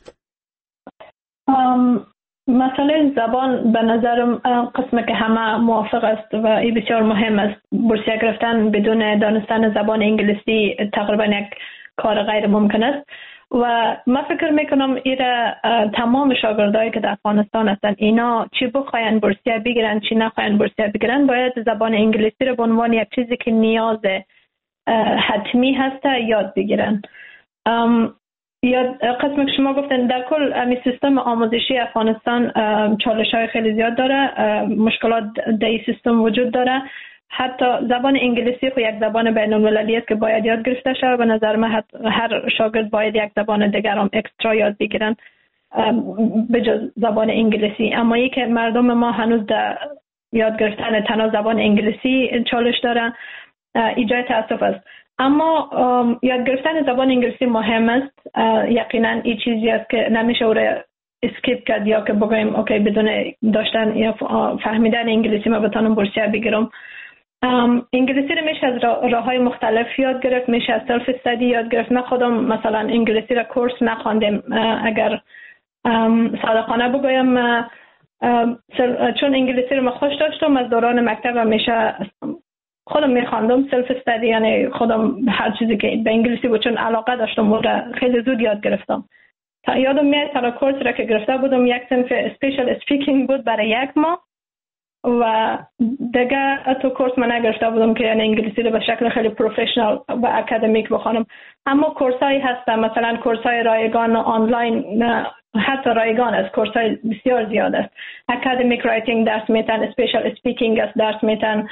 مسئله زبان به نظرم قسمه که همه موافق است و این بسیار مهم است. بورسیه گرفتن بدون دانستن زبان انگلیسی تقریبا یک کار غیر ممکن است و من فکر میکنم ایره تمام شاگردایی که در افغانستان هستند اینا چی بخواین بورسیه بگیرن چی نخواین بورسیه بگیرن باید زبان انگلیسی رو به عنوان یک چیزی که نیاز حتمی هسته یاد بگیرن. یا قسم که شما گفتن در کل امی سیستم آموزشی افغانستان چالش های خیلی زیاد داره، مشکلات در این سیستم وجود داره. حتی زبان انگلیسی خود یک زبان بین المللی است که باید یاد گرفته شود. به نظر من هر شاگرد باید یک زبان دیگر هم اکسترا یاد بگیرن بجز زبان انگلیسی. اما ای که مردم ما هنوز در یاد گرفتن تنها زبان انگلیسی چالش داره، ایجای تاسف است. اما یاد گرفتن زبان انگلیسی مهم است. یقینا این چیزی است که نمیشه او را اسکیپ کرد یا که بگویم اوکی بدون داشتن یا فهمیدن انگلیسی ما بتونم بورسیه بگیرم. انگلیسی رو میشه از راههای مختلف یاد گرفت، میشه از سلف استادی یاد گرفت. من خودم مثلا انگلیسی را کورس نخواندم، اگر صادقانه بگویم چون انگلیسی رو من خوش داشتم از دوران مکتب میشه خودم میخواندم سلف استادی، یعنی خودم هر چیزی که به انگلیسی بود چون علاقه داشتم و خیلی زود یاد گرفتم. تا یادم میاد تا کورس را که گرفته بودم یک صنف اسپیشال اسپیکینگ بود برای یک ماه و دیگه تو کورس من نگرفته بودم که یعنی انگلیسی رو به شکل خیلی پروفشنال و اکادمیک بخونم. اما کورس هایی هستن، مثلا کورس های رایگان آنلاین، حتی رایگان است، کورس های بسیار زیاد است. اکادمیک رایتینگ درس میتن، اسپیشال اسپیکینگ درس میتن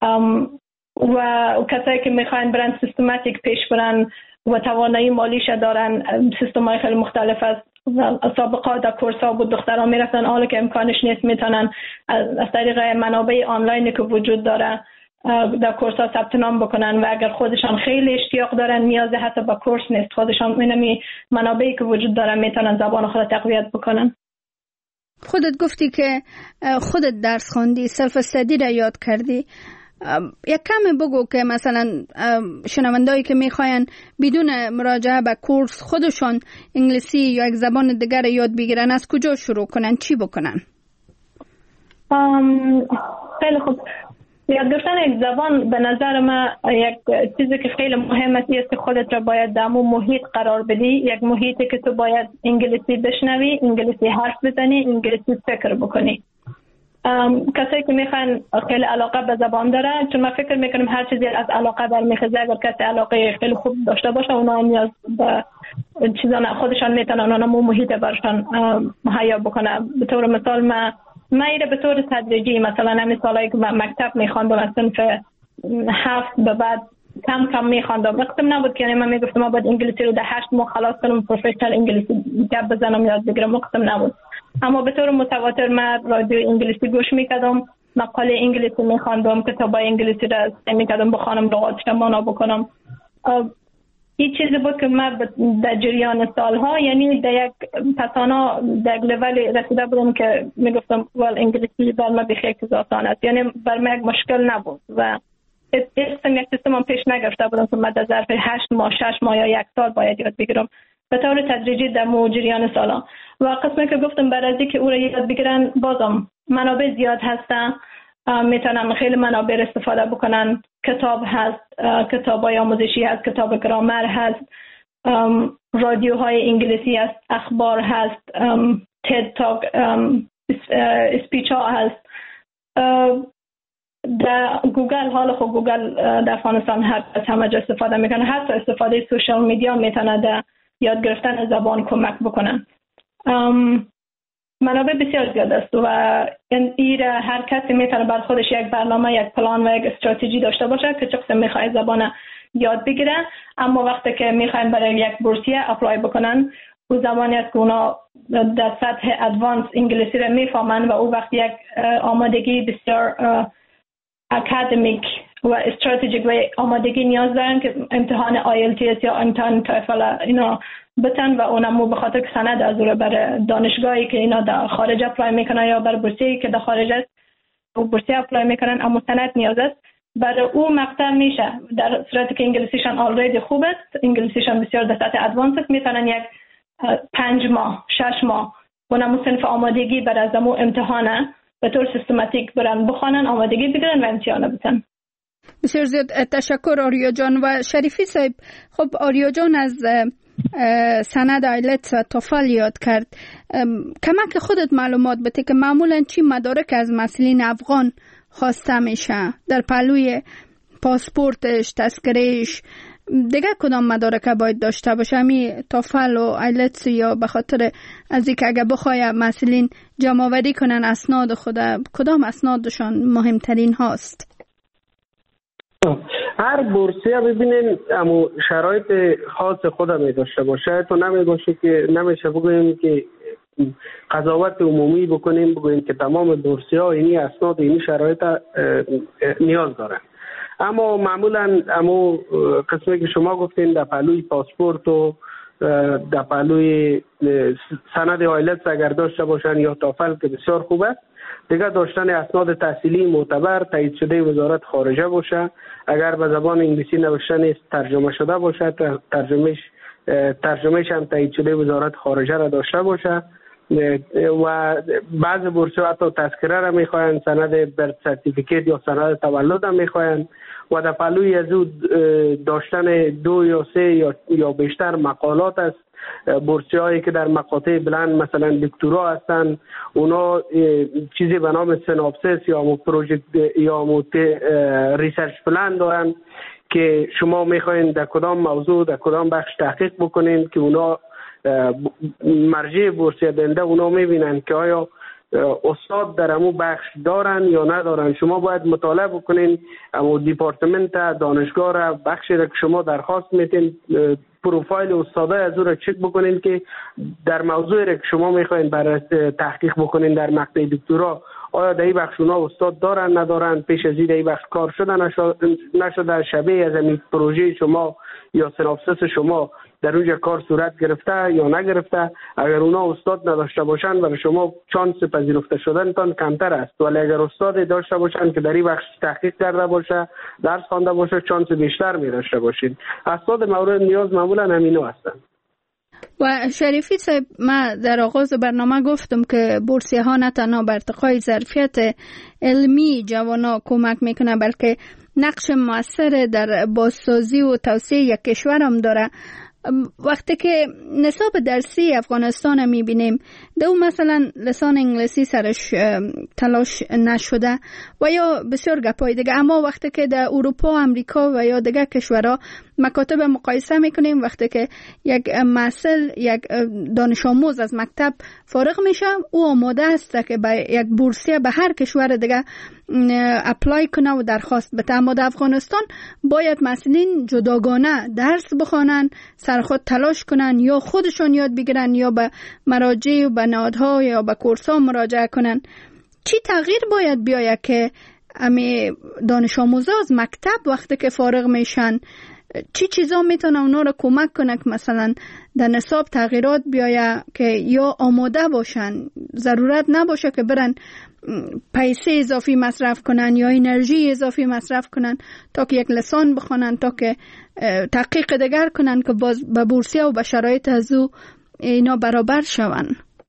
و کسایی که میخواین برن سیستماتیک پیش برن و توانایی مالیش دارن، سیستم های خیلی مختلف است. سابقا در کورس ها بود دخترها میرفتن، حالا که امکانش نیست میتونن از طریق منابع آنلاینی که وجود داره در کورس ها ثبت نام بکنن و اگر خودشان خیلی اشتیاق دارن نیاز حتی با کورس نیست، خودشان اینمی منابعی که وجود داره میتونن زبان خود تقویت بکنن. خودت گفتی که خودت درس خوندی، سلف استادی را یاد کردی. یک کم بگو که مثلا شنوندایی که میخواین بدون مراجعه به کورس خودشون انگلیسی یا یک زبان دیگر یاد بگیرن از کجا شروع کنن، چی بکنن؟ خیلی خوب. یاد گرفتن یک زبان به نظر من یک چیزی که خیلی مهم است که خودت را باید در اون محیط قرار بدی، یک محیطی که تو باید انگلیسی بشنوی، انگلیسی حرف بزنی، انگلیسی فکر بکنی. کسایی که میخوان خیلی علاقه به زبان داره، چون من فکر میکنم هر چیزی از علاقه برمیخیزه، اگر کسی علاقه خیلی خوب داشته باشه اونا نیاز به چیزا خودشان میتونن اونا محیط برشان مهیا بکنه. به طور مثال من ایره به طور تدریجی مثلا همین سالایی که من مکتب میخواندم از صنف 7 به بعد کم کم میخواندم. وقتم نبود که من میگفتم ما باید انگلیسی رو در 8 ماه خلاص کنم پروفشنال انگلیسی گپ بزنم یاد بگیرم، وقتم نبود. اما به طور متواتر من رادیو انگلیسی گوش میکردم، مقاله انگلیسی میخواندم، کتابای انگلیسی را سعی میکردم بخوانم، لغاتش مانا بکنم. این چیزی بود که من در جریان سالها یعنی در یک پسانا در یک لول رسیده بودم که میگفتم انگلیسی بر من بخیلی چیز آسان است، یعنی بر من یک مشکل نبود و یک سیستم پیش نگرفته بودم که من در ظرف 8 ماه 6 ماه یا 1 سال باید یاد بگیرم. به طور تدریجی در جریان سالا و قسمی که گفتم برای که او را یاد بگیرن بازم منابع زیاد هستن، میتونن خیلی منابع استفاده بکنن. کتاب هست، کتابای آموزشی هست، کتاب گرامر هست، رادیوهای انگلیسی هست، اخبار هست، تد تاک، اسپیچ ها هست. در گوگل، حالا خب گوگل در افغانستان همه جا استفاده میکنه، حتی استفاده سوشال میدیا میتونه در یاد گرفتن زبان کمک بکنن. منابع بسیار زیاد است و این هر کسی میتونه بر خودش یک برنامه، یک پلان و یک استراتژی داشته باشه که چه قسم میخواد زبان یاد بگیره. اما وقتی که میخواین برای یک بورسیه اپلای بکنن، او زمانی است که اونا در سطح ادوانس انگلیسی را میفهمن و او وقت یک آمادگی بسیار اکادمیک و استراتژیک و آمادگی نیاز دارن که امتحان IELTS یا امتحان توفل اینا بتن و اونمو به خاطر که سند از رو برای دانشگاهی که اینا در خارج اپلای میکنن یا برای بورسیه که در خارج است و بورسیه اپلای میکنن اما سند نیاز است، برای او مقطع میشه در صورتی که انگلیسیشان آلریدی خوب است، انگلیسیشان بسیار در سطح ادوانس است، میتونن یک 5 ماه 6 ماه اونمو صنف آمادگی بر از امو امتحانه به طور سیستماتیک برن بخوانن، آمادگی بگیرن و امتحانه بدن. بسیار زیاد تشکر آریا جان. و شریفی صاحب، خب آریا جان از سند آیلتس و توفل یاد کرد. کمک خودت معلومات بده که معمولا چی مدارک از مسئولین افغان خواسته میشه در پهلوی پاسپورتش، تذکرهش، دیگه کدام مدارک باید داشته باشه؟ همی توفل و آیلتس، یا به خاطر از اینکه اگه بخواه مسئولین جمع آوری کنن اسناد خود، کدام اسنادشان مهمترین هاست؟ هر بورسیه ببینین اما شرایط خاص خود می داشته باشه. تو نمیشه بگویم که قضاوت عمومی بکنیم بگویم که تمام بورسیه ها اینی اسناد اینی شرایط نیاز دارن. اما معمولا اما قسمی که شما گفتین در پهلوی پاسپورت و در پهلوی سند آیلتس اگر داشته باشن یا توفل که بسیار خوب است، دیگه داشتن اسناد تحصیلی معتبر تایید شده وزارت خارجه باشه، اگر به زبان انگلیسی نوشته نیست ترجمه شده باشه، ترجمهش هم تایید شده وزارت خارجه را داشته باشه. و بعض بورسیه حتی تذکره را میخواین، سند برت سرتیفیکیت یا سند تولد هم میخواین، و در پهلوی از داشتن 2 یا 3 یا بیشتر مقالات است. بورسیه هایی که در مقاطع بلند مثلا دکترا هستن، اونا چیزی به نام سیناپسیس یا پروژه یا ریسرچ پلان دارن که شما میخواین در کدام موضوع در کدام بخش تحقیق بکنین که اونا مرجع بورسیه دهنده اونا میبینن که آیا استاد در امو بخش دارن یا ندارن. شما باید مطالعه بکنین امو دیپارتمنت دانشگاه را، بخشی را که شما درخواست میتین، پروفایل استاده از او را چک بکنین که در موضوعی را که شما میخواین برای تحقیق بکنین در مقطع دکترا آیا در این بخش اونا استاد دارن ندارن، پیش از این بخش کار شده نشده، شبیه از این پروژه شما یا سیناپسیس شما در اونجا کار صورت گرفته یا نگرفته. اگر اونا استاد نداشته باشن برای شما چانس پذیرفته شدنتان کمتر است، ولی اگر استاد داشته باشن که در این بخش تحقیق کرده باشه، درس خوانده باشه، چانس بیشتر می داشته باشید. اسناد مورد نیاز معمولا همینو هستن. و شریفی صاحب، من در آغاز برنامه گفتم که بورسیه ها نه تنها بر ارتقای ظرفیت علمی جوانا کمک میکنه، بلکه نقش موثر در بازسازی و توسعه یک کشور هم داره. وقتی که نصاب درسی افغانستان هم میبینیم، دو مثلا لسان انگلیسی سرش تلاش نشده و یا بسیار گپای دیگه، اما وقتی که در اروپا، امریکا و یا دیگه کشورها مکاتب مقایسه میکنیم، وقتی که یک محصل، یک دانش آموز از مکتب فارغ میشه، او آماده است که به یک بورسیه به هر کشور دیگه اپلای کنه و درخواست بده. اما در افغانستان باید مسئولین جداگانه درس بخوانن، سر خود تلاش کنن، یا خودشون یاد بگیرن یا به مراجع و به نهادها یا به کورس‌ها مراجعه کنن. چی تغییر باید بیاید که امی دانش آموزا از مکتب وقتی که فارغ میشن چی چیزا میتونه اونا رو کمک کنه که مثلا در نصاب تغییرات بیاید که یا آماده باشن، ضرورت نباشه که برن پیسه اضافی مصرف کنن یا انرژی اضافی مصرف کنن تا که یک لسان بخونن، تا که تحقیق دیگر کنن که باز به بورسیه و به شرایط از او اینا برابر شون.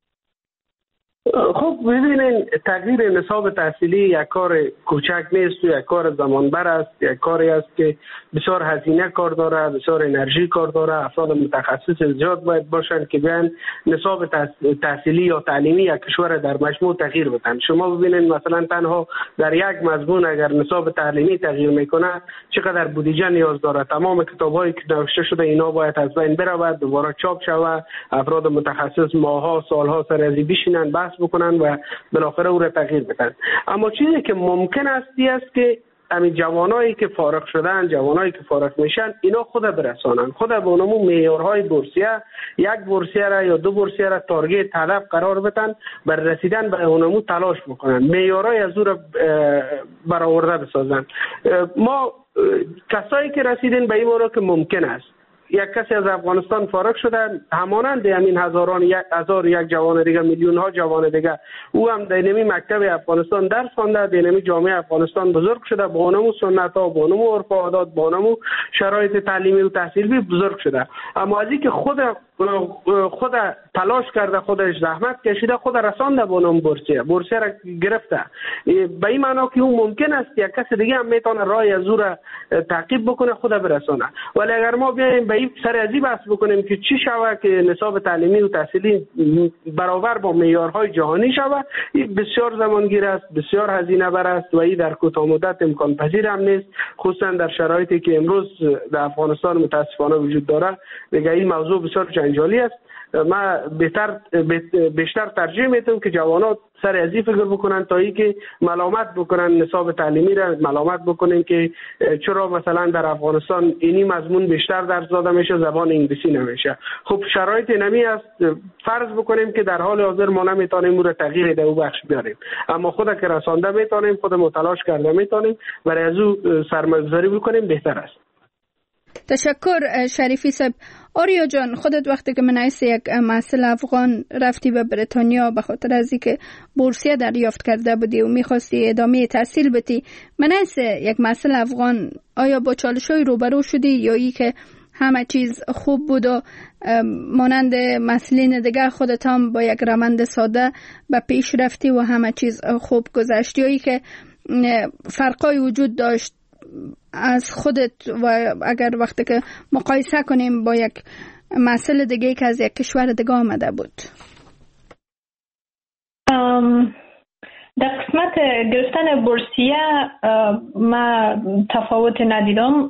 خب ببینین، تغییر نصاب تحصیلی یک کار کوچک نیست و یک کار زمانبر است، یک کاری است که بسیار هزینه کار داره، بسیار انرژی کار داره. افراد متخصص زیاد باید باشن که بیان نصاب تحصیلی یا تعلیمی یک کشور در مجموع تغییر بدن. شما ببینین مثلا تنها در یک مضمون اگر نصاب تعلیمی تغییر میکنه چقدر بودجه نیاز داره. تمام کتابایی که نوشته شده اینا باید از بین برود، دوباره چاپ شود، افراد متخصص ماها سالها سر از بشینن بحث بکنن و بالاخره او را تغییر بدن. اما چیزی که ممکن است که همین جوانایی که فارغ شدن، جوانایی که فارغ میشن، اینا خود برسانن، خود به اونمو معیارهای بورسیه، یک بورسیه را یا دو بورسیه را تارگت هدف قرار بدن، بر رسیدن به اونمو تلاش بکنن، معیارهای از او را برآورده بسازن. ما کسایی که رسیدن به این مورا که ممکن است یک کسی از افغانستان فارغ شده، همانند همین هزاران، 1001 جوان دیگه، میلیون ها جوان دیگه، او هم در نمی مکتب افغانستان درس خوانده، در نمی جامعه افغانستان بزرگ شده، با اونمو سنت ها، با اونمو عرف و عادات، با اونمو شرایط تعلیمی و تحصیلی بزرگ شده. اما از اینکه خود خود تلاش کرده، خودش زحمت کشیده، خود رسانده به اون بورسیه را گرفته. به این معنا که اون ممکن است یک کس دیگه هم میتونه راه از او را تعقیب بکنه، خود برسانه. ولی اگر ما بیایم به این سر از این بحث بکنیم که چی شوه که نصاب تعلیمی و تحصیلی برابر با معیارهای جهانی شوه، این بسیار زمانگیر است، بسیار هزینه بر است و این در کوتاه مدت امکان پذیر هم نیست، خصوصا در شرایطی که امروز در افغانستان متاسفانه وجود داره. دیگه این موضوع بسیار جنجالی است. ما بیشتر ترجیح میدم که جوانات سر از این فکر بکنن تا ای که ملامت بکنن نصاب تعلیمی را، ملامت بکنن که چرا مثلا در افغانستان اینی مضمون بیشتر درس داده میشه، زبان انگلیسی نمیشه. خب شرایط نمی است، فرض بکنیم که در حال حاضر ما نمیتونیم او را تغییر در او بخش بیاریم، اما خود که رسانده میتونیم، خود متلاش کرده میتونیم، برای از او سرمایه‌گذاری بکنیم، بهتر است. تشکر شریفی صاحب. آریا جان، خودت وقتی که منعیس یک محصل افغان رفتی به بریتانیا به خاطر از اینکه بورسیه دریافت کرده بودی و میخواستی ادامه تحصیل بدی، منعیس یک محصل افغان آیا با چالش‌های روبرو شدی یا ای که همه چیز خوب بود و مانند مسئولین دیگر خودت هم با یک روند ساده به پیش رفتی و همه چیز خوب گذشت، یا ای که فرقای وجود داشت از خودت و اگر وقتی که مقایسه کنیم با یک مسئله دیگه که از یک کشور دیگه آمده بود؟ در قسمت گرفتن بورسیه ما تفاوت ندیدم.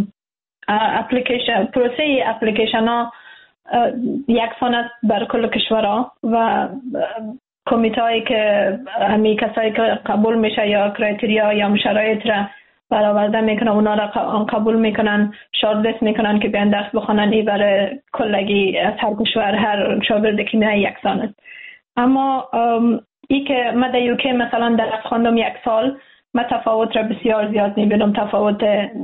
پروسه اپلیکیشن ها یکسان است بر کل کشورها و کمیته هایی که همی کسایی که قبول میشه یا کرایتریا یا شرایط را برآورده میکنن، اونا را قبول میکنن، شارتلیست میکنن که بیان درس بخونن. این برای کلگی از هر کشور هر شاگردی که میای یکسان است. اما ای که من در یوکی مثلا درس خواندم یک سال، من تفاوت را بسیار زیاد میبینم. تفاوت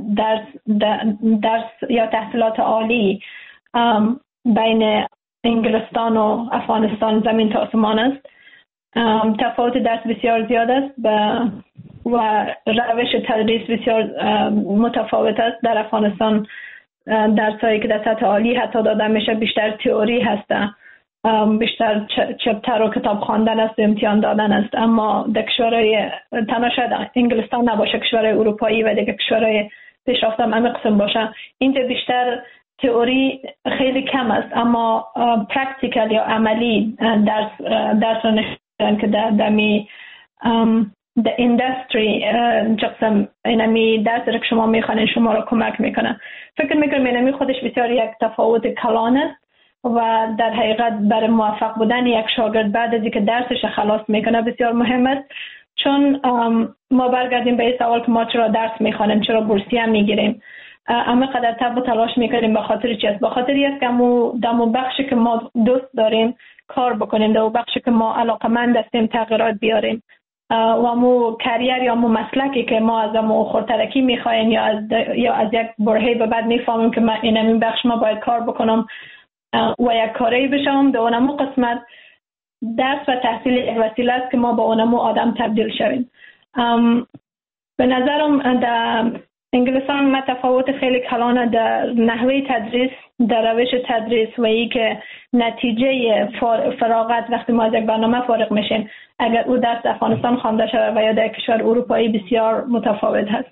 درس یا تحصیلات عالی بین انگلستان و افغانستان زمین تا آسمان است. تفاوت درس بسیار زیاد است و روش تدریس بسیار متفاوت است. در افغانستان درسایی که در سطح عالی حتی داده میشه بیشتر تئوری هسته، بیشتر چپتر و کتاب خواندن است و امتحان دادن است. اما در کشورهای تنها شاید انگلستان نباشه، کشورهای اروپایی و دیگه کشورهای پیشرفته هم قسم باشه، اینجا بیشتر تئوری خیلی کم است، اما پرکتیکال یا عملی درس رو نشدن که در می در اندستری جقسم اینمی درس که شما میخوانین شما را کمک میکنه. فکر میکنم اینمی خودش بسیار یک تفاوت کلان است و در حقیقت برای موفق بودن یک شاگرد بعد از اینکه درسش خلاص میکنه بسیار مهم است. چون ما برگردیم به این سوال که ما چرا درس میخوانیم، چرا بورسیه میگیریم، اما قدر تب و تلاش میکنیم به خاطر چی است؟ به خاطر است که دمو بخشی که ما دوست داریم کار بکنیم، دمو بخشی که ما علاقمند هستیم تغییرات بیاریم و مو کریر یا مو مسلکی که ما از مو خودترکی میخوایم یا از یک برهه به بعد میفهمیم که من این بخش ما باید کار بکنم و یک کاری بشم. در اونمو قسمت درس و تحصیل یک وسیله است که ما با اونمو آدم تبدیل شویم. به نظرم در انگلستان ما تفاوت خیلی کلانه در نحوه تدریس، در روش تدریس و ای که نتیجه فراغت وقتی ما از یک برنامه فارغ میشیم اگر او درس افغانستان خوانده شود و یا در کشور اروپایی بسیار متفاوت هست.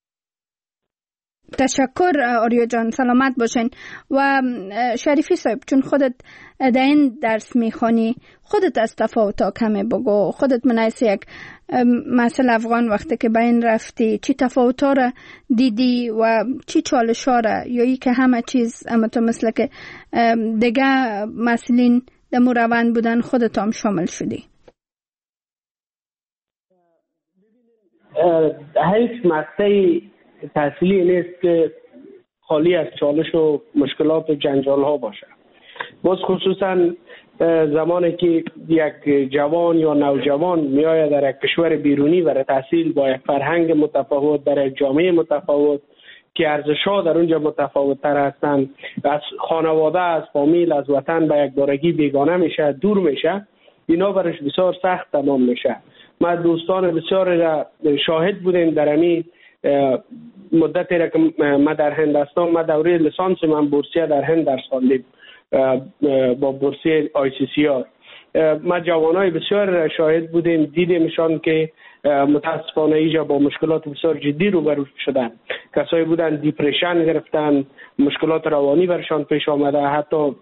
تشکر آریا جان، سلامت باشین. و شریفی صاحب، چون خودت در این درس میخوانی، خودت از تفاوت‌ها کمی بگو. خودت منعیس یک محصل افغان وقتی که به این رفتی چی تفاوت‌ها را دیدی و چی چالش‌ها را، یا ای که همه چیز اما تو مثل که دیگه مسئولین در روند بودن خودت هم شامل شدی؟ هیچ مقطعی تحصیلی نیست که خالی از چالش و مشکلات و جنجال ها باشه. باز خصوصا زمانی که یک جوان یا نوجوان میآید در یک کشور بیرونی برای تحصیل با یک فرهنگ متفاوت، در یک جامعه متفاوت که ارزش‌ها در اونجا متفاوت‌تر هستند، از خانواده، از فامیل، از وطن به یک بارگی بیگانه میشه، دور میشه، اینا برش بسیار سخت تمام میشه. ما دوستان بسیار شاهد بودیم در همین مدتی را که ما در هند هستم. ما دوره لیسانس من بورسیه در هند درس خواندیم با بورسیه ICCR. ما جوانای بسیار شاهد بودیم، دیدیمشان که متاسفانه اینجا با مشکلات بسیار جدی روبرو شدن. کسایی بودن دیپریشن گرفتن، مشکلات روانی برشان پیش آمده، حتی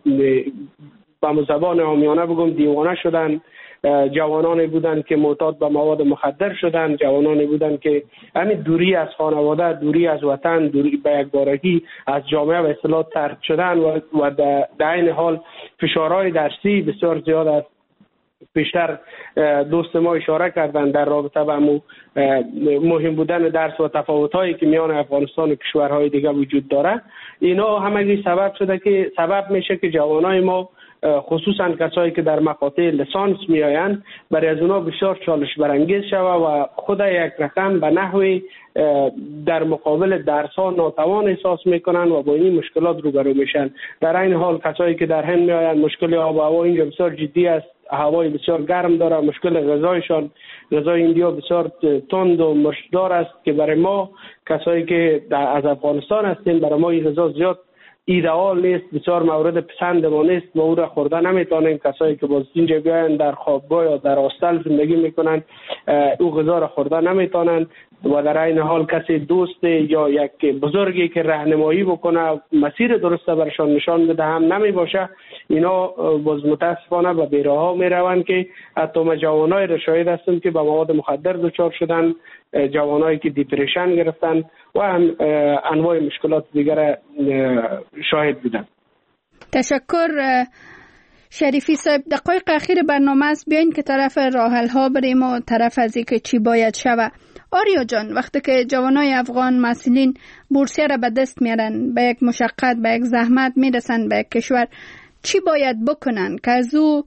با زبان عامیانه بگم دیوانه شدن. جوانانی بودن که معتاد به مواد مخدر شدن، جوانانی بودن که همین دوری از خانواده، دوری از وطن، دوری به یک بارگی از جامعه و اصطلاح طرد شدن و در این حال فشارهای درسی بسیار زیاد است. بیشتر دوست ما اشاره کردن در رابطه با مهم بودن درس و تفاوت‌هایی که میان افغانستان و کشورهای دیگه وجود داره. اینا همگی سبب میشه که جوانای ما، خصوصا کسایی که در مقاطع لیسانس میآیند، برای از اونا بسیار چالش برانگیز شود و خود یک رقم به نحوی در مقابل درس ها ناتوان احساس میکنن و با این مشکلات روبرو میشن. در این حال کسایی که در هند میآیند، مشکل آب و هوا اینجا بسیار جدی است، هوای بسیار گرم داره، مشکل غذایشان، غذای ایندیا بسیار تند و مشکدار است که برای ما کسایی که از افغانستان هستیم، برای ما این غذا زیاد ایدئال نیست، بسیار مورد پسند ما نیست، ما او را خورده نمیتونیم. کسایی که باز اینجا بیاین در خوابگاه یا در هاستل زندگی میکنن، او غذا را خورده نمیتونن و در این حال کسی دوست یا یک بزرگی که راهنمایی بکنه، مسیر درست برشان نشان بده هم نمی باشه. اینا باز متاسفانه به بیراها می روند که حتی ما جوانای را شاهد هستیم که به مواد مخدر دچار شدن، جوانایی که دیپریشن گرفتن و انواع مشکلات دیگر شاهد بودن. تشکر شریفی صاحب. دقایق اخیر برنامه است، بیاین که طرف راه حل ها بریم و طرف از اینکه چی باید شود. آریا جان، وقتی که جوانای افغان مسئولین بورسیه را به دست میارن، به یک مشقت، به یک زحمت میرسن به یک کشور، چی باید بکنن که از او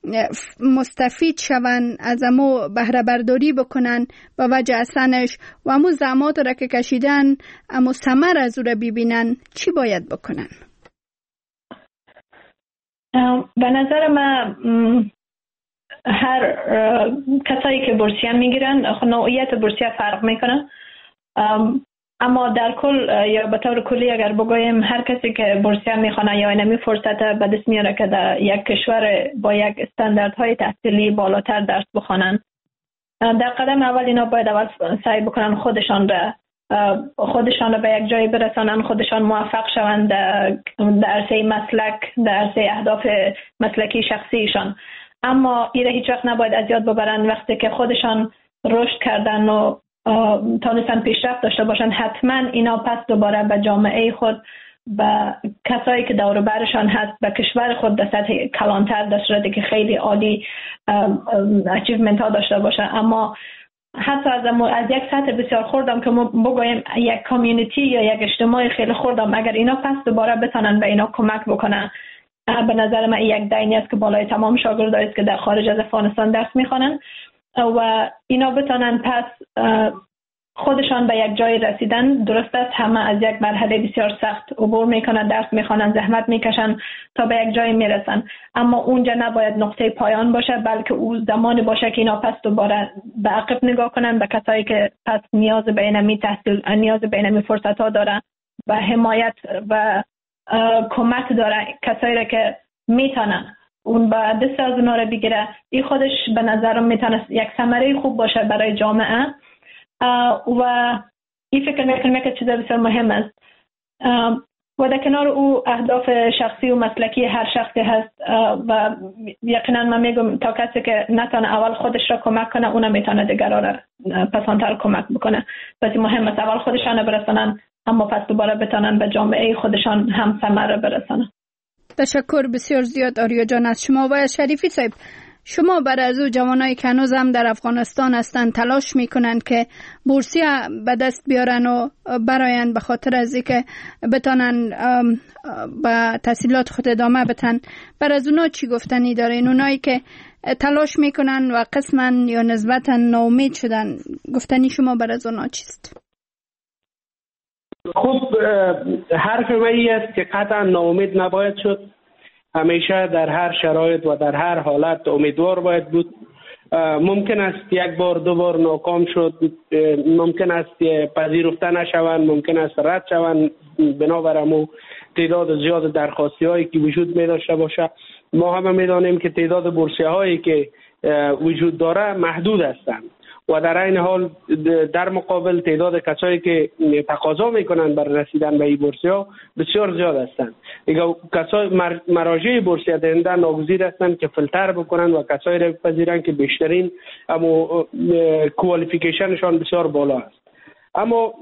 مستفید شون، از امو بهره برداری بکنن با وجه اصلش و امو زحمات را که کشیدن امو ثمر از او را ببینن؟ چی باید بکنن؟ به نظر من هر کسایی که بورسیه میگیرن، نوعیت بورسیه فرق میکنه، اما در کل یا به طور کلی اگر بگویم هر کسی که بورسیه میخونه یا اینمی فرصت به دست میاره که در یک کشور با یک استانداردهای تحصیلی بالاتر درس بخونن، در قدم اول اینا باید اول سعی بکنن خودشان را به یک جایی برسانن، خودشان موفق شوند در عرصه مسلک، در عرصه اهداف مسلکی شخصیشان. اما ایره هیچ وقت نباید از یاد ببرن وقتی که خودشان رشد کردن و تانستن پیشرفت داشته باشن، حتما اینا پس دوباره به جامعه خود، به کسایی که دور و برشان هست، به کشور خود در سطح کلانتر در صورتی که خیلی عالی اچیومنت ها داشته باشه. اما حتی از یک سطح بسیار خوردم که ما بگویم یک کامیونیتی یا یک اجتماع خیلی خوردم، اگر اینا پس دوباره بتونن به اینا کمک بکنن، به نظر من یک دینی است که بالای تمام شاگردایی است که در خارج از افغانستان درس میخوانن و اینا بتونن پس خودشان به یک جای رسیدن. درست است همه از یک مرحله بسیار سخت عبور میکنن، درس میخوانن، زحمت میکشن تا به یک جای میرسن، اما اونجا نباید نقطه پایان باشه، بلکه او زمانی باشه که اینا پس دوباره به عقب نگاه کنن، به کسایی که پس نیاز به اینمی تحصیل، نیاز به اینمی فرصت ها دارن و حمایت و کمک داره، کسایی را که میتونن اون با دست از اونا را بگیره. این خودش به نظرم میتونه یک ثمره خوب باشه برای جامعه و این فکر میکنم که چیز بسیار مهم است و در کنار او اهداف شخصی و مسلکی هر شخصی هست و یقینا من میگم تا کسی که نتونه اول خودش را کمک کنه، اون میتونه دیگران را پسانتر کمک بکنه. پس مهم است اول خودشان برسونن، اما پس دوباره بتونن به جامعه خودشان هم ثمره برسونن. تشکر بسیار زیاد آریا جان از شما. و شریفی صاحب، شما برای از او جوانایی که هنوز هم در افغانستان هستند تلاش میکنند که بورسیه به دست بیارن و براین به خاطر از اینکه بتونن به تحصیلات خود ادامه بدن، برای از اونا چی گفتنی دارین؟ اونایی که تلاش میکنن و قسمن یا نسبتا ناامید شدن، گفتنی شما برای از اونا چیست؟ خب حرف من این است که قطعا ناامید نباید شد، همیشه در هر شرایط و در هر حالت امیدوار باید بود. ممکن است یک بار دو بار ناکام شد، ممکن است پذیرفته نشوند، ممکن است رد شوند بنابر امو تعداد زیاد درخواستی هایی که وجود می داشته باشه. ما همه می دانیم که تعداد بورسیه هایی که وجود داره محدود هستند و در این حال در مقابل تعداد کسایی که تقاضا میکنند بر رسیدن به این بورسیه بسیار زیاد هستند. دیگه کسای مراجع بورسیه دهنده ناگزیر هستند که فیلتر بکنند و کسایی را بپذیرند که بیشترین اما کوالیفیکیشنشان بسیار بالا است. اما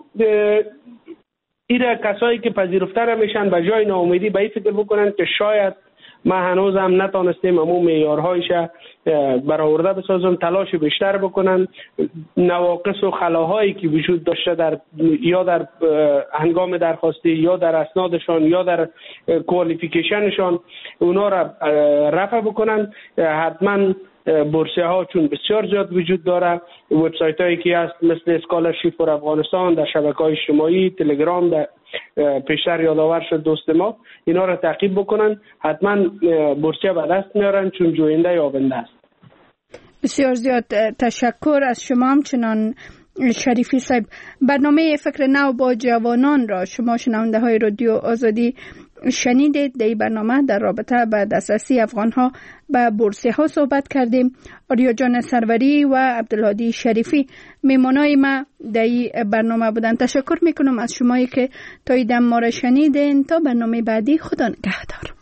ایره کسایی که پذیرفته نمیشن به جای ناامیدی به این فکر بکنند که شاید ما هنوز هم نتانستیم امو معیارهایش برآورده بسازم، تلاش بیشتر بکنن، نواقص و خلاهایی که وجود داشته در یا در هنگام درخواستی یا در اسنادشان یا در کوالیفیکیشنشان اونا را رفع بکنن. حتما بورسیه ها چون بسیار زیاد وجود داره، وبسایت هایی که هست مثل اسکالرشیپ فور افغانستان در شبکه‌های اجتماعی، تلگرام، در پیشتر یادآور شد دوست ما، اینا را تعقیب بکنن، حتما بورسیه به دست میارن چون جوینده یابنده است. بسیار زیاد تشکر از شما. همچنان شریفی صاحب، برنامه فکر نو با جوانان را شما شنونده های رادیو آزادی شنیدید. در این برنامه در رابطه با دسترسی افغان ها به بورسیه ها صحبت کردیم. آریا جان سروری و عبدالهادی شریفی میمانای ما در این برنامه بودن. تشکر میکنم از شمایی که تا این دم ما را شنیدین. تا برنامه بعدی، خدا نگهدار.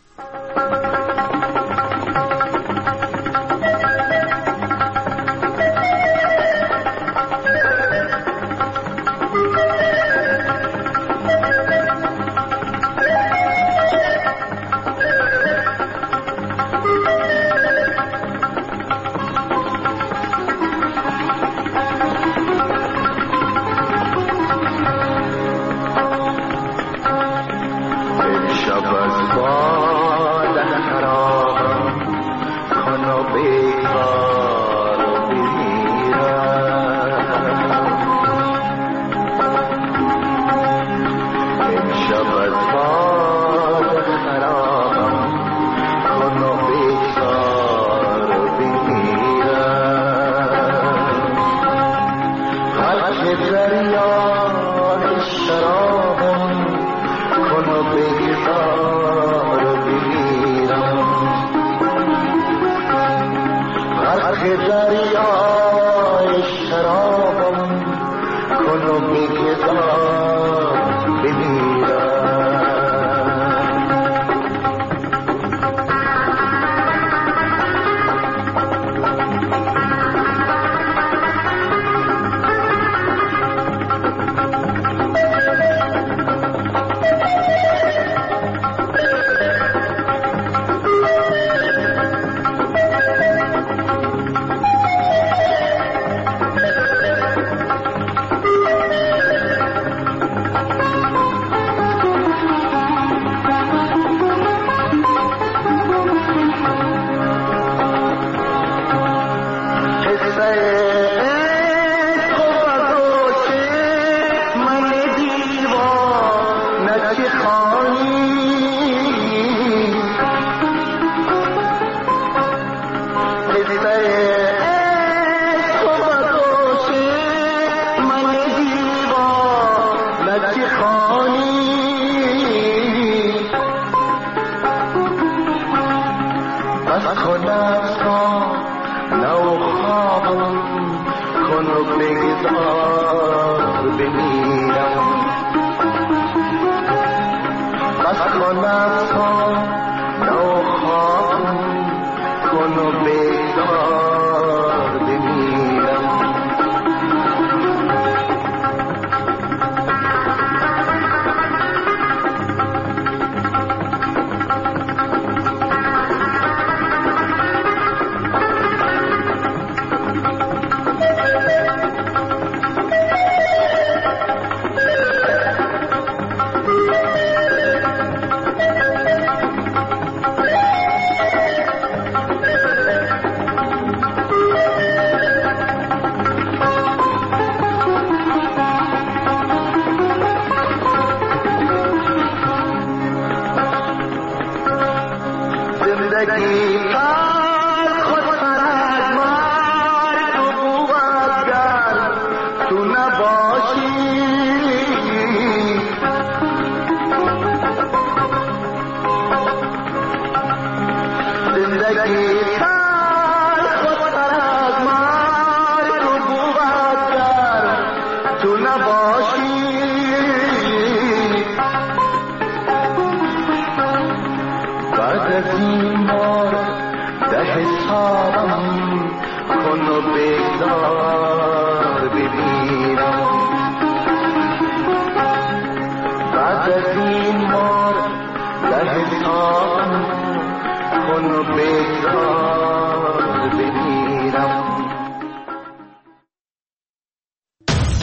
نو خوابم کن و بگذار